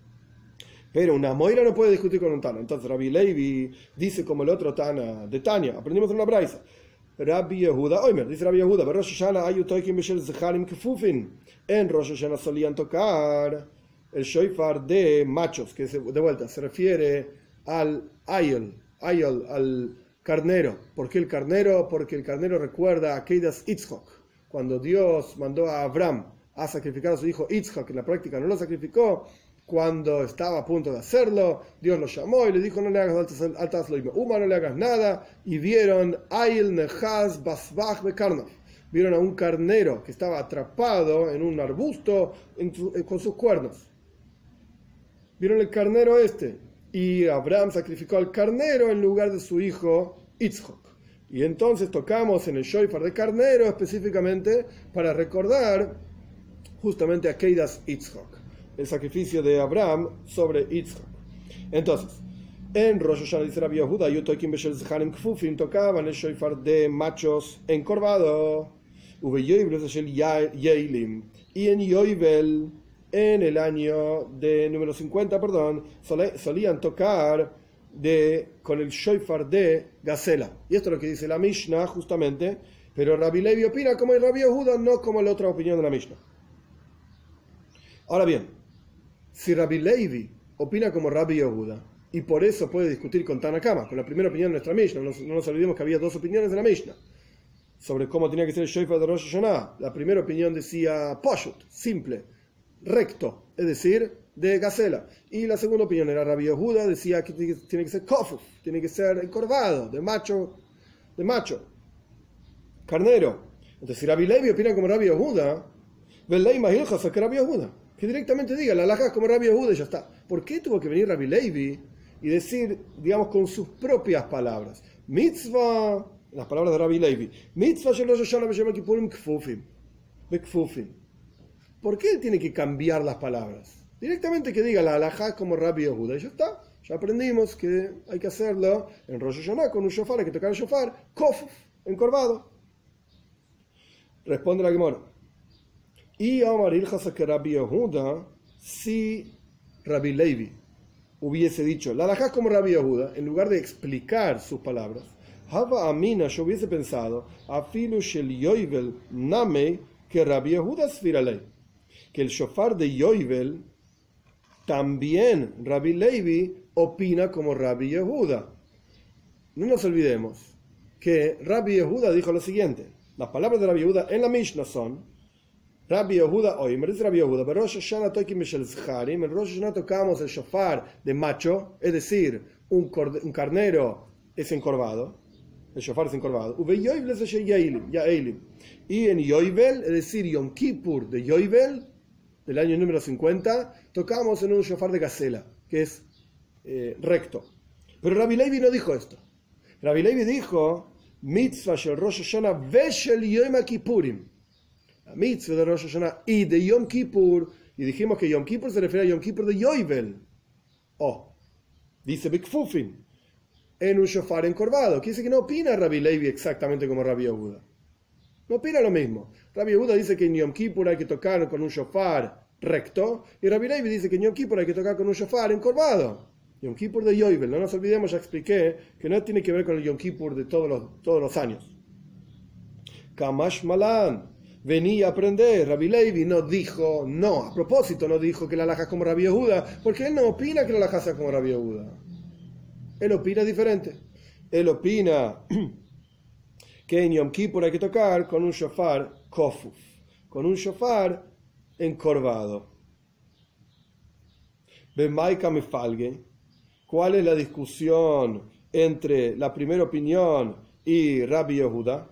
Pero una Moira no puede discutir con un Tana. Entonces Rabbi Levi dice como el otro Tana de Tania, aprendimos en una braisa. Rabbi Yehuda, oimer, dice Rabbi Yehuda, Rosh Hashanah ayu toikim b'shel zecharim kefufin. En Rosh Hashanah solían tocar el shofar de machos, que se, de vuelta se refiere al ayel, ayel, al carnero. ¿Por qué el carnero? Porque el carnero recuerda a Keidas Yitzchak, cuando Dios mandó a Abraham a sacrificar a su hijo Yitzchak, que en la práctica no lo sacrificó. Cuando estaba a punto de hacerlo, Dios lo llamó y le dijo: no le hagas altas loima, no le hagas nada. Y vieron Ayel Nehaz Basbach Bekarnov, vieron a un carnero que estaba atrapado en un arbusto en su, con sus cuernos. Vieron el carnero este, y Abraham sacrificó al carnero en lugar de su hijo Yitzchak. Y entonces tocamos en el shofar de carnero específicamente para recordar justamente a Keidas Yitzchak. el sacrificio de Abraham sobre Yitzhak. Entonces, en Rosh Hashanah dice Rabbi Yehuda, Yutokim Beshel Zecharim Kfufim, tocaban el shofar de machos encorvados, Uve Yoibel Beshel Yeilim, y en Yoibel, en el año de número cincuenta, perdón, solían tocar de, con el shofar de gacela. Y esto es lo que dice la Mishnah, justamente, pero Rabbi Levi opina como el Rabbi Yehuda, no como la otra opinión de la Mishnah. Ahora bien, si Rabbi Levi opina como Rabbi Yehuda, y por eso puede discutir con Tanakama, con la primera opinión de nuestra Mishnah. No nos, no nos olvidemos que había dos opiniones de la Mishnah sobre cómo tenía que ser el shofar de Rosh Hashanah. La primera opinión decía Poshut, simple, recto, es decir, de gacela. Y la segunda opinión era Rabbi Yehuda, decía que tiene que ser kofuf, tiene que ser encorvado, de macho, de macho, carnero. Entonces, si Rabbi Levi opina como Rabbi Yehuda, que Rabbi Yehuda, que directamente diga, la halajá es como Rabbi Yehuda y ya está. ¿Por qué tuvo que venir Rabbi Levi y decir, digamos, con sus propias palabras, mitzvah, las palabras de Rabbi Levi, mitzvah shel Rosh Hashanah b'Yom Kippurim kfufim, bekfufim? ¿Por qué él tiene que cambiar las palabras? Directamente que diga la halajá como Rabbi Yehuda y ya está. Ya aprendimos que hay que hacerlo en Rosh Hashanah con un shofar, hay que tocar el shofar, kofuf, encorvado. Responde la Gemara. Y Amar Ilchasa que Rabbi Yehuda, si Rabbi Levi hubiese dicho la halajá como Rabbi Yehuda, en lugar de explicar sus palabras, Hava Amina, yo hubiese pensado, Afilu Shel Yoivel Name, que Rabbi Yehuda Sfiralei, que el shofar de Yoivel también Rabbi Levi opina como Rabbi Yehuda. No nos olvidemos que Rabbi Yehuda dijo lo siguiente: las palabras de Rabbi Yehuda en la Mishnah son Rabbi Yehuda, hoy me dice Rabbi Yehuda, pero Rosh Hashanah tokim beshel zecharim, en Rosh Hashanah tocamos el shofar de macho, es decir, un, un carnero es encorvado, el shofar es encorvado, y en Yoivel, es decir, Yom Kippur de Yoivel, del año número cincuenta, tocamos en un shofar de gacela, que es eh, recto. Pero Rabbi Levi no dijo esto. Rabbi Levi dijo, mitzvah shel Rosh Hashanah veshel Yom Kippurim, la mitzvah de Rosh Hashanah y de Yom Kippur, y dijimos que Yom Kippur se refiere a Yom Kippur de Yoivel. Oh, dice Bikfufin, en un shofar encorvado. Quiere decir que no opina Rabbi Levi exactamente como Rabbi Yehuda. No opina lo mismo. Rabbi Yehuda dice que en Yom Kippur hay que tocar con un shofar recto, y Rabbi Levi dice que en Yom Kippur hay que tocar con un shofar encorvado. Yom Kippur de Yoivel. No nos olvidemos, ya expliqué, que no tiene que ver con el Yom Kippur de todos los, todos los años. Kamash Malan. Venía a aprender. Rabbi Levi no dijo, no, a propósito no dijo que la halajá es como Rabbi Yehuda, porque él no opina que la halajá sea como Rabbi Yehuda. Él opina diferente. Él opina que en Yom Kippur hay que tocar con un shofar kofuf, con un shofar encorvado. Bemaika mefalge. ¿Cuál es la discusión entre la primera opinión y Rabbi Yehuda?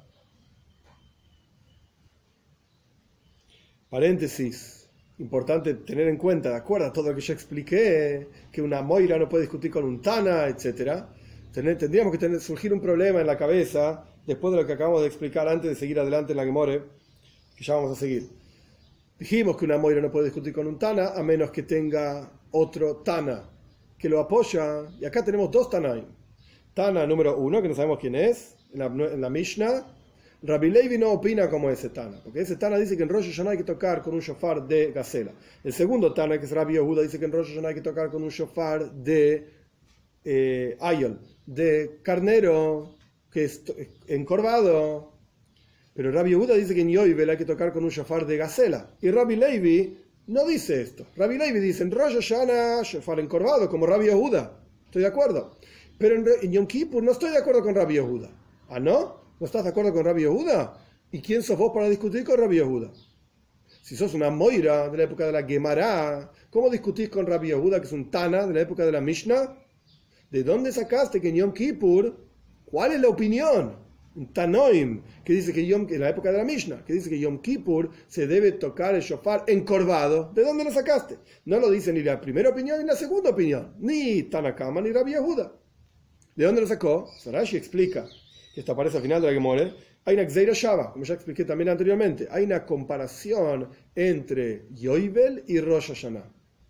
Paréntesis, importante tener en cuenta, de acuerdo a todo lo que yo expliqué, que una moira no puede discutir con un tana, etcétera. Tendríamos que tener, surgir un problema en la cabeza, después de lo que acabamos de explicar antes de seguir adelante en la Gemore, que ya vamos a seguir. Dijimos que una moira no puede discutir con un tana, a menos que tenga otro tana que lo apoya, y acá tenemos dos tanaim. Tana número uno, que no sabemos quién es, en la, en la Mishnah. Rabbi Levi no opina como ese Tana, porque ese Tana dice que en Rosh Hashanah hay que tocar con un shofar de gacela. El segundo Tana, que es Rabbi Yehuda, dice que en Rosh Hashanah hay que tocar con un shofar de eh, ayol, de carnero, que es encorvado. Pero Rabbi Yehuda dice que en Yoivel hay que tocar con un shofar de gacela. Y Rabbi Levi no dice esto. Rabbi Levi dice en Rosh Hashanah shofar encorvado, como Rabbi Yehuda. Estoy de acuerdo. Pero en, en Yom Kippur no estoy de acuerdo con Rabbi Yehuda. ¿Ah, no? ¿No estás de acuerdo con Rabbi Yehuda? ¿Y quién sos vos para discutir con Rabbi Yehuda? Si sos una moira de la época de la Gemara, ¿cómo discutís con Rabbi Yehuda, que es un Tana de la época de la Mishnah? ¿De dónde sacaste que en Yom Kippur, cuál es la opinión? Un Tanoim, que dice que Yom, en la época de la Mishnah, que dice que Yom Kippur se debe tocar el shofar encorvado. ¿De dónde lo sacaste? No lo dice ni la primera opinión ni la segunda opinión, ni Tanakama ni Rabbi Yehuda. ¿De dónde lo sacó? Rashi explica, que esto aparece al final de la Gemore, hay una Gzeira Shava, como ya expliqué también anteriormente, hay una comparación entre Yoivel y Rosh Hashanah.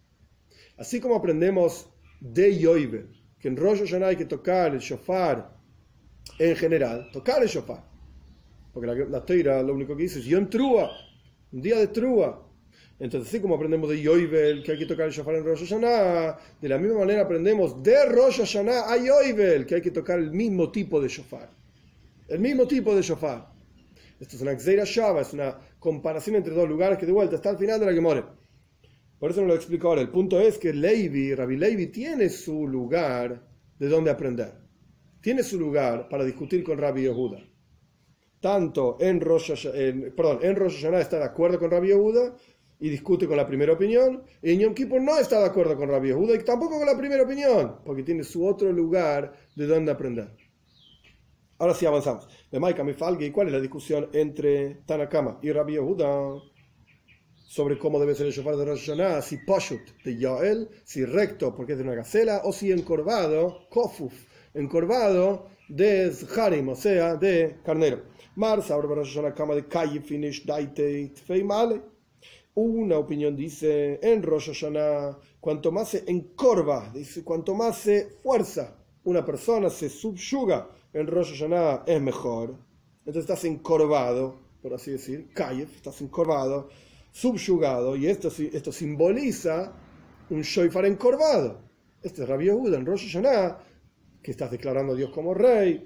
Así como aprendemos de Yoivel, que en Rosh Hashanah hay que tocar el shofar en general, tocar el shofar, porque la, la Teira lo único que dice es Yom Trua, un día de Trua. Entonces, así como aprendemos de Yoivel, que hay que tocar el shofar en Rosh Hashanah, de la misma manera aprendemos de Rosh Hashanah a Yoivel, que hay que tocar el mismo tipo de shofar. El mismo tipo de shofar. Esto es una Gzeira Shava, es una comparación entre dos lugares que de vuelta está al final de la Gemara. Por eso no lo explico ahora. El punto es que Levi, Rabbi Levi, tiene su lugar de donde aprender. Tiene su lugar para discutir con Rabbi Yehuda. Tanto en Rosh Hashanah, en, perdón, en Rosh Hashanah está de acuerdo con Rabbi Yehuda y discute con la primera opinión, y en Yom Kippur no está de acuerdo con Rabbi Yehuda y tampoco con la primera opinión, porque tiene su otro lugar de donde aprender. Ahora sí avanzamos. De Maika Mifalge, ¿y cuál es la discusión entre Tanakama y Rabbi Yehuda sobre cómo debe ser el shofar de Rosh Hashanah? Si Pashut de Yael, si recto porque es de una gacela, o si encorvado, Kofuf, encorvado de Zharim, o sea, de carnero. Mar, Sabra Rosh Hashanah Kama de Kayif, Finish, Daite, Feimale. Una opinión dice, en Rosh Hashanah, cuanto más se encorva, dice, cuanto más se fuerza una persona, se subyuga, en Rosh Hashanah es mejor. Entonces estás encorvado, por así decir, Kayef, estás encorvado, subyugado, y esto, esto simboliza un shofar encorvado. Este es Rabbi Yehuda en Rosh Hashanah, que estás declarando a Dios como rey.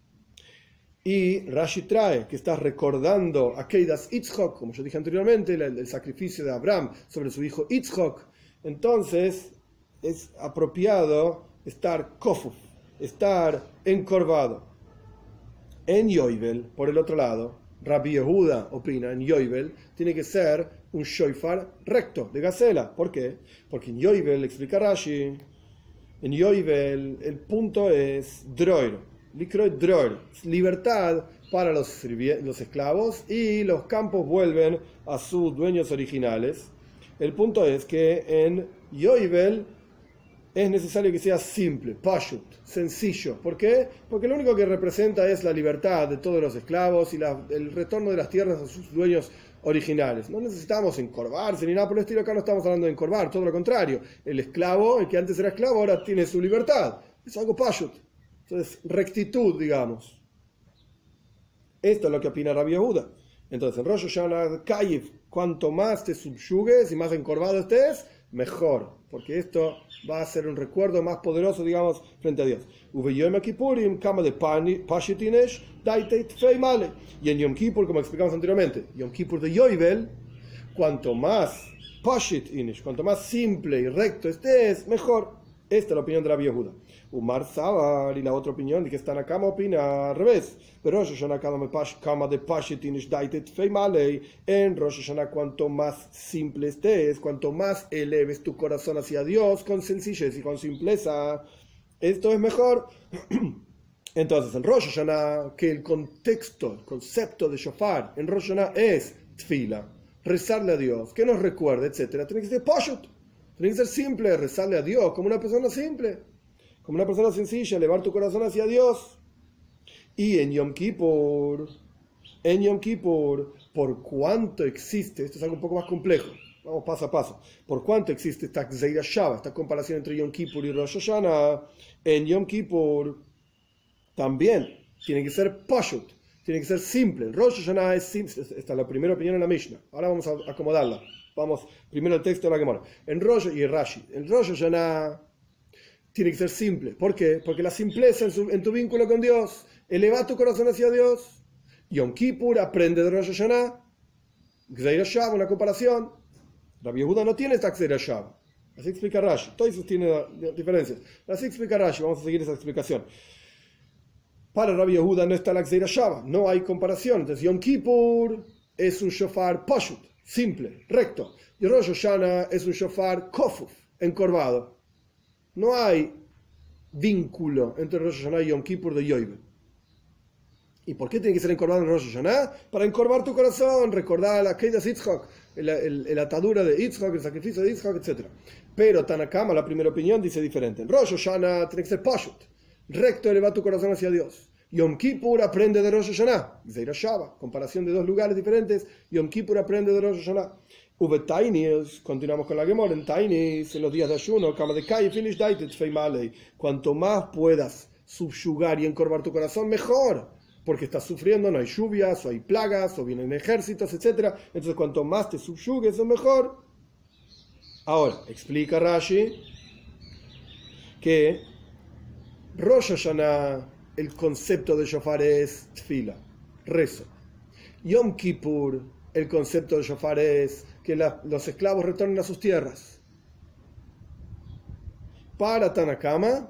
Y Rashi trae que estás recordando a Keidas Yitzchok, como yo dije anteriormente, el, el sacrificio de Abraham sobre su hijo Yitzchok. Entonces es apropiado estar kofuf, estar encorvado. En Yoivel, por el otro lado, Rabbi Yehuda opina, en Yoivel tiene que ser un shofar recto, de gacela. ¿Por qué? Porque en Yoivel, explica Rashi, en Yoivel el punto es droir. Libertad para los, los esclavos y los campos vuelven a sus dueños originales. El punto es que en Yoivel es necesario que sea simple, pashut, sencillo. ¿Por qué? Porque lo único que representa es la libertad de todos los esclavos y la, el retorno de las tierras a sus dueños originales. No necesitamos encorvarse ni nada por el estilo. Acá no estamos hablando de encorvar, todo lo contrario. El esclavo, el que antes era esclavo, ahora tiene su libertad. Es algo pashut. Entonces, rectitud, digamos. Esto es lo que opina Rabbi Yehuda. Entonces, en Rosh Hashanah, Kayif, cuanto más te subyugues y más encorvado estés, mejor. Porque esto va a ser un recuerdo más poderoso, digamos, frente a Dios. Y en Yom Kippur, como explicamos anteriormente, Yom Kippur de Yoivel, cuanto más Pashit Inish, cuanto más simple y recto estés, mejor. Esta es la opinión de Rabbi Yehuda. Umar Sabar, y la otra opinión de que están acá opina al revés. Pero Rosh Hashanah Kama de Pashitinish Daitet Feimalei. En Rosh Hashanah, cuanto más simple estés, cuanto más eleves tu corazón hacia Dios con sencillez y con simpleza, esto es mejor. Entonces, en Rosh Hashanah, que el contexto, el concepto de shofar en Rosh Hashanah es tfila, rezarle a Dios, que nos recuerde, etcétera. Tiene que ser pashut, tiene que ser simple, rezarle a Dios como una persona simple. Como una persona sencilla, elevar tu corazón hacia Dios. Y en Yom Kippur, en Yom Kippur, por cuánto existe, esto es algo un poco más complejo, vamos paso a paso, por cuánto existe esta Gzeira Shava, esta comparación entre Yom Kippur y Rosh Hashanah, en Yom Kippur también tiene que ser pashut, tiene que ser simple. En Rosh Hashanah es simple, esta es la primera opinión en la Mishnah, ahora vamos a acomodarla. Vamos, primero el texto de la Gemara. En Rosh y Rashi, en Rosh Hashanah tiene que ser simple. ¿Por qué? Porque la simpleza en, su, en tu vínculo con Dios eleva tu corazón hacia Dios. Yom Kippur aprende de Rosh Hashanah. Gzeira Shava, una comparación. Rabbi Yehuda no tiene esta Gzeira Shava. Así explica Rashi. Todo eso tiene diferencias. Así explica Rashi. Vamos a seguir esa explicación. Para Rabbi Yehuda no está la Gzeira Shava. No hay comparación. Entonces Yom Kippur es un shofar pashut, simple, recto. Y Rosh Hashanah es un shofar kofuf, encorvado. No hay vínculo entre Rosh Hashanah y Yom Kippur de Yoivel. ¿Y por qué tiene que ser encorvado en Rosh Hashanah? Para encorvar tu corazón, recordar la Keidas Yitzchok, la, la atadura de Yitzchok, el sacrificio de Yitzchok, etcétera. Pero Tanakama, la primera opinión, dice diferente. En Rosh Hashanah tiene que ser pashut, recto, elevar tu corazón hacia Dios. Yom Kippur aprende de Rosh Hashanah. Gzeira Shava, comparación de dos lugares diferentes. Yom Kippur aprende de Rosh Hashanah. Uve Tainis, continuamos con la Gemora en Tainis, en los días de ayuno, cuanto más puedas subyugar y encorvar tu corazón, mejor, porque estás sufriendo, no hay lluvias, o hay plagas, o vienen ejércitos, etcétera. Entonces, cuanto más te subyugues, es mejor. Ahora, explica Rashi que Rosh Hashanah, el concepto de shofar es tfila, rezo. Yom Kippur, el concepto de shofar es que la, los esclavos retornen a sus tierras. Para Tanakama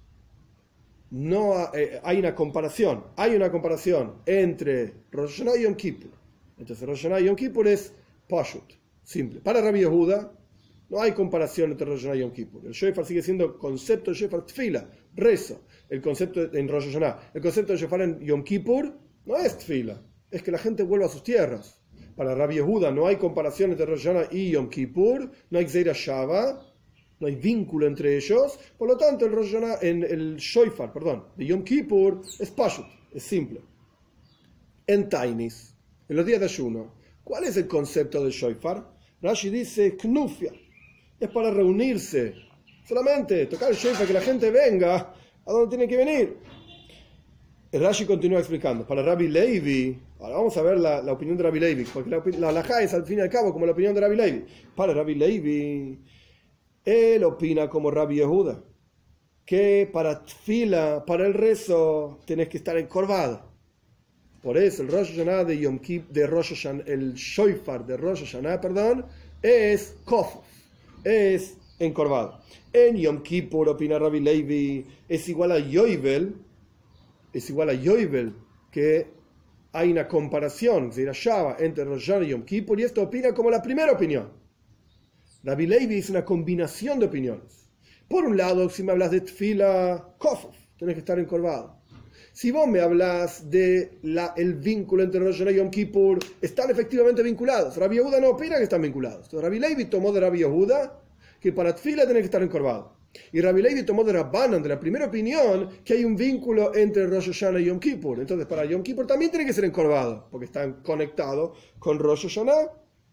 no eh, hay una comparación, hay una comparación entre Rosh Hashanah y Yom Kippur. Entonces Rosh Hashanah y Yom Kippur es pashut, simple. Para Rabbi Yehuda no hay comparación entre Rosh Hashanah y Yom Kippur. El shofar sigue siendo concepto de shofar tfila, rezo. El concepto en Rosh Hashanah, el concepto de shofar en Yom Kippur no es tfila, es que la gente vuelva a sus tierras. Para Rabbi Yehuda no hay comparación entre Rosh Hashanah y Yom Kippur, no hay Gzeira Shava, no hay vínculo entre ellos. Por lo tanto, el Rosh Hashanah, en el shofar, perdón, de Yom Kippur es pashut, es simple. En Tainis, en los días de ayuno, ¿cuál es el concepto del shofar? Rashi dice knufia, es para reunirse, solamente tocar el shofar, que la gente venga a donde tiene que venir. El Rashi continúa explicando. Para Rabbi Levi, ahora vamos a ver la, la opinión de Rabbi Levi, porque la, la halajá es al fin y al cabo como la opinión de Rabbi Levi. Para Rabbi Levi, él opina como Rabbi Yehuda, que para tfila, para el rezo, tenés que estar encorvado. Por eso el Rosh Hashanah de Yom Kippur, de Rosh Hashanah, el shofar de Rosh Hashanah, perdón, es kofuf, es encorvado. En Yom Kippur, opina Rabbi Levi, es igual a yoivel, es igual a yoivel, que hay una comparación, se dirá Shava, entre Rosh Hashanah y Yom Kippur, y esto opina como la primera opinión. Rabbi Levi es una combinación de opiniones. Por un lado, si me hablas de tfila, kofuf, tenés que estar encorvado. Si vos me hablas de la, el vínculo entre Rosh Hashanah y Yom Kippur, están efectivamente vinculados. Rabbi Yehuda no opina que están vinculados. Entonces, Rabbi Levi tomó de Rabbi Yehuda que para tfila tenés que estar encorvado. Y Rabbi Levi tomó de Rabbanan, de la primera opinión, que hay un vínculo entre Rosh Hashanah y Yom Kippur. Entonces, para Yom Kippur también tiene que ser encorvado, porque están conectados con Rosh Hashanah.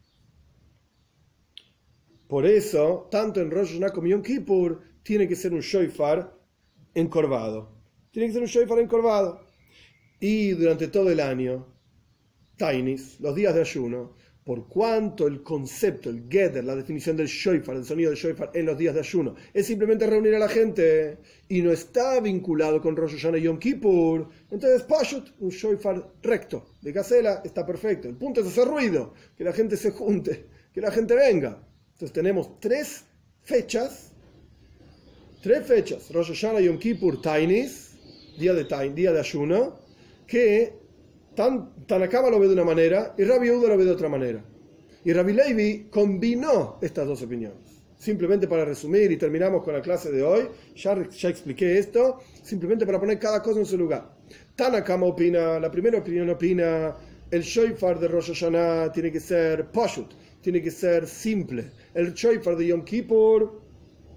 Por eso, tanto en Rosh Hashanah como Yom Kippur, tiene que ser un shofar encorvado. Tiene que ser un shofar encorvado. Y durante todo el año, Tainis, los días de ayuno, por cuanto el concepto, el Geder, la definición del shofar, el sonido del shofar en los días de ayuno, es simplemente reunir a la gente y no está vinculado con Rosh Hashanah y Yom Kippur, entonces pashut, un shofar recto, de gacela, está perfecto. El punto es hacer ruido, que la gente se junte, que la gente venga. Entonces tenemos tres fechas, tres fechas, Rosh Hashanah, Yom Kippur, Tainis, día de, tain, día de ayuno, que Tan, Tanakama lo ve de una manera y Rabbi Yehuda lo ve de otra manera. Y Rabbi Levi combinó estas dos opiniones. Simplemente para resumir y terminamos con la clase de hoy, ya, ya expliqué esto, simplemente para poner cada cosa en su lugar. Tanakama opina, la primera opinión opina, el shofar de Rosh Hashanah tiene que ser pashut, tiene que ser simple. El shofar de Yom Kippur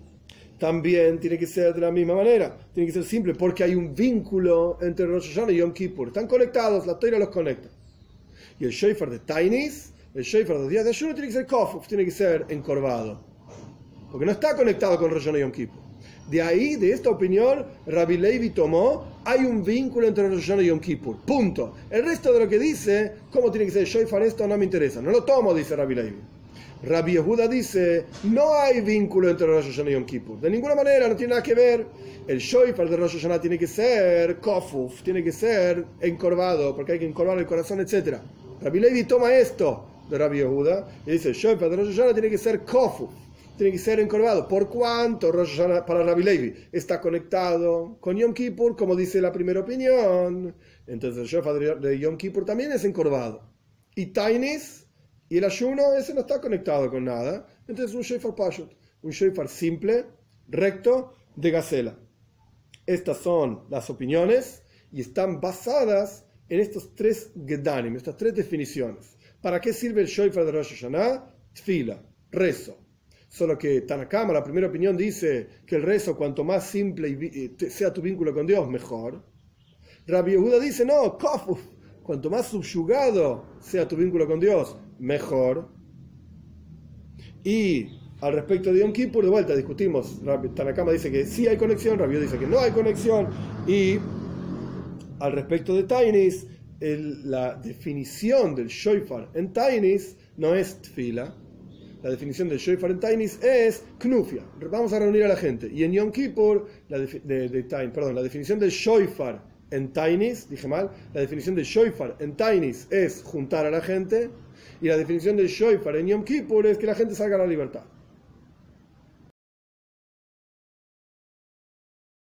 también tiene que ser de la misma manera, tiene que ser simple, porque hay un vínculo entre Rosh Hashanah y Yom Kippur. Están conectados, la Torah los conecta. Y el shofar de Tainis, el shofar de los días de ayuno, tiene que ser kofuf, tiene que ser encorvado, porque no está conectado con Rosh Hashanah y Yom Kippur. De ahí, de esta opinión, Rabbi Levi tomó, hay un vínculo entre Rosh Hashanah y Yom Kippur. Punto. El resto de lo que dice, cómo tiene que ser el shofar, esto no me interesa. No lo tomo, dice Rabbi Levi. Rabbi Yehuda dice, no hay vínculo entre Rosh Hashanah y Yom Kippur. De ninguna manera, no tiene nada que ver. El shofar de Rosh Hashanah tiene que ser kofuf, tiene que ser encorvado, porque hay que encorvar el corazón, etcétera. Rabbi Levi toma esto de Rabbi Yehuda y dice, el shofar de Rosh Hashanah tiene que ser kofuf, tiene que ser encorvado. ¿Por cuánto Rosh Hashanah para Rabbi Levi está conectado con Yom Kippur, como dice la primera opinión? Entonces el shofar de Yom Kippur también es encorvado. Y Tainis, y el ayuno, ese no está conectado con nada. Entonces un shofar pashut, un shofar simple, recto, de gacela. Estas son las opiniones y están basadas en estos tres gedanim, estas tres definiciones. ¿Para qué sirve el shofar de Rosh Hashanah? Tfila, rezo. Solo que Tanakama, la primera opinión, dice que el rezo, cuanto más simple y sea tu vínculo con Dios, mejor. Rabbi Yehuda dice, no, kofuf, cuanto más subyugado sea tu vínculo con Dios, mejor. Y al respecto de Yom Kippur, de vuelta discutimos. Tanakama dice que sí hay conexión, Rabbi dice que no hay conexión. Y al respecto de Tainis, el, la definición del Shoifar en Tainis no es Tfila. La definición del Shoifar en Tainis es Knufia. Vamos a reunir a la gente. Y en Yom Kippur, la, de, de, de, perdón, la definición del Shoifar en Tainis, dije mal, la definición del Shoifar en Tainis es juntar a la gente. Y la definición del Shoifar en Yom Kippur es que la gente salga a la libertad.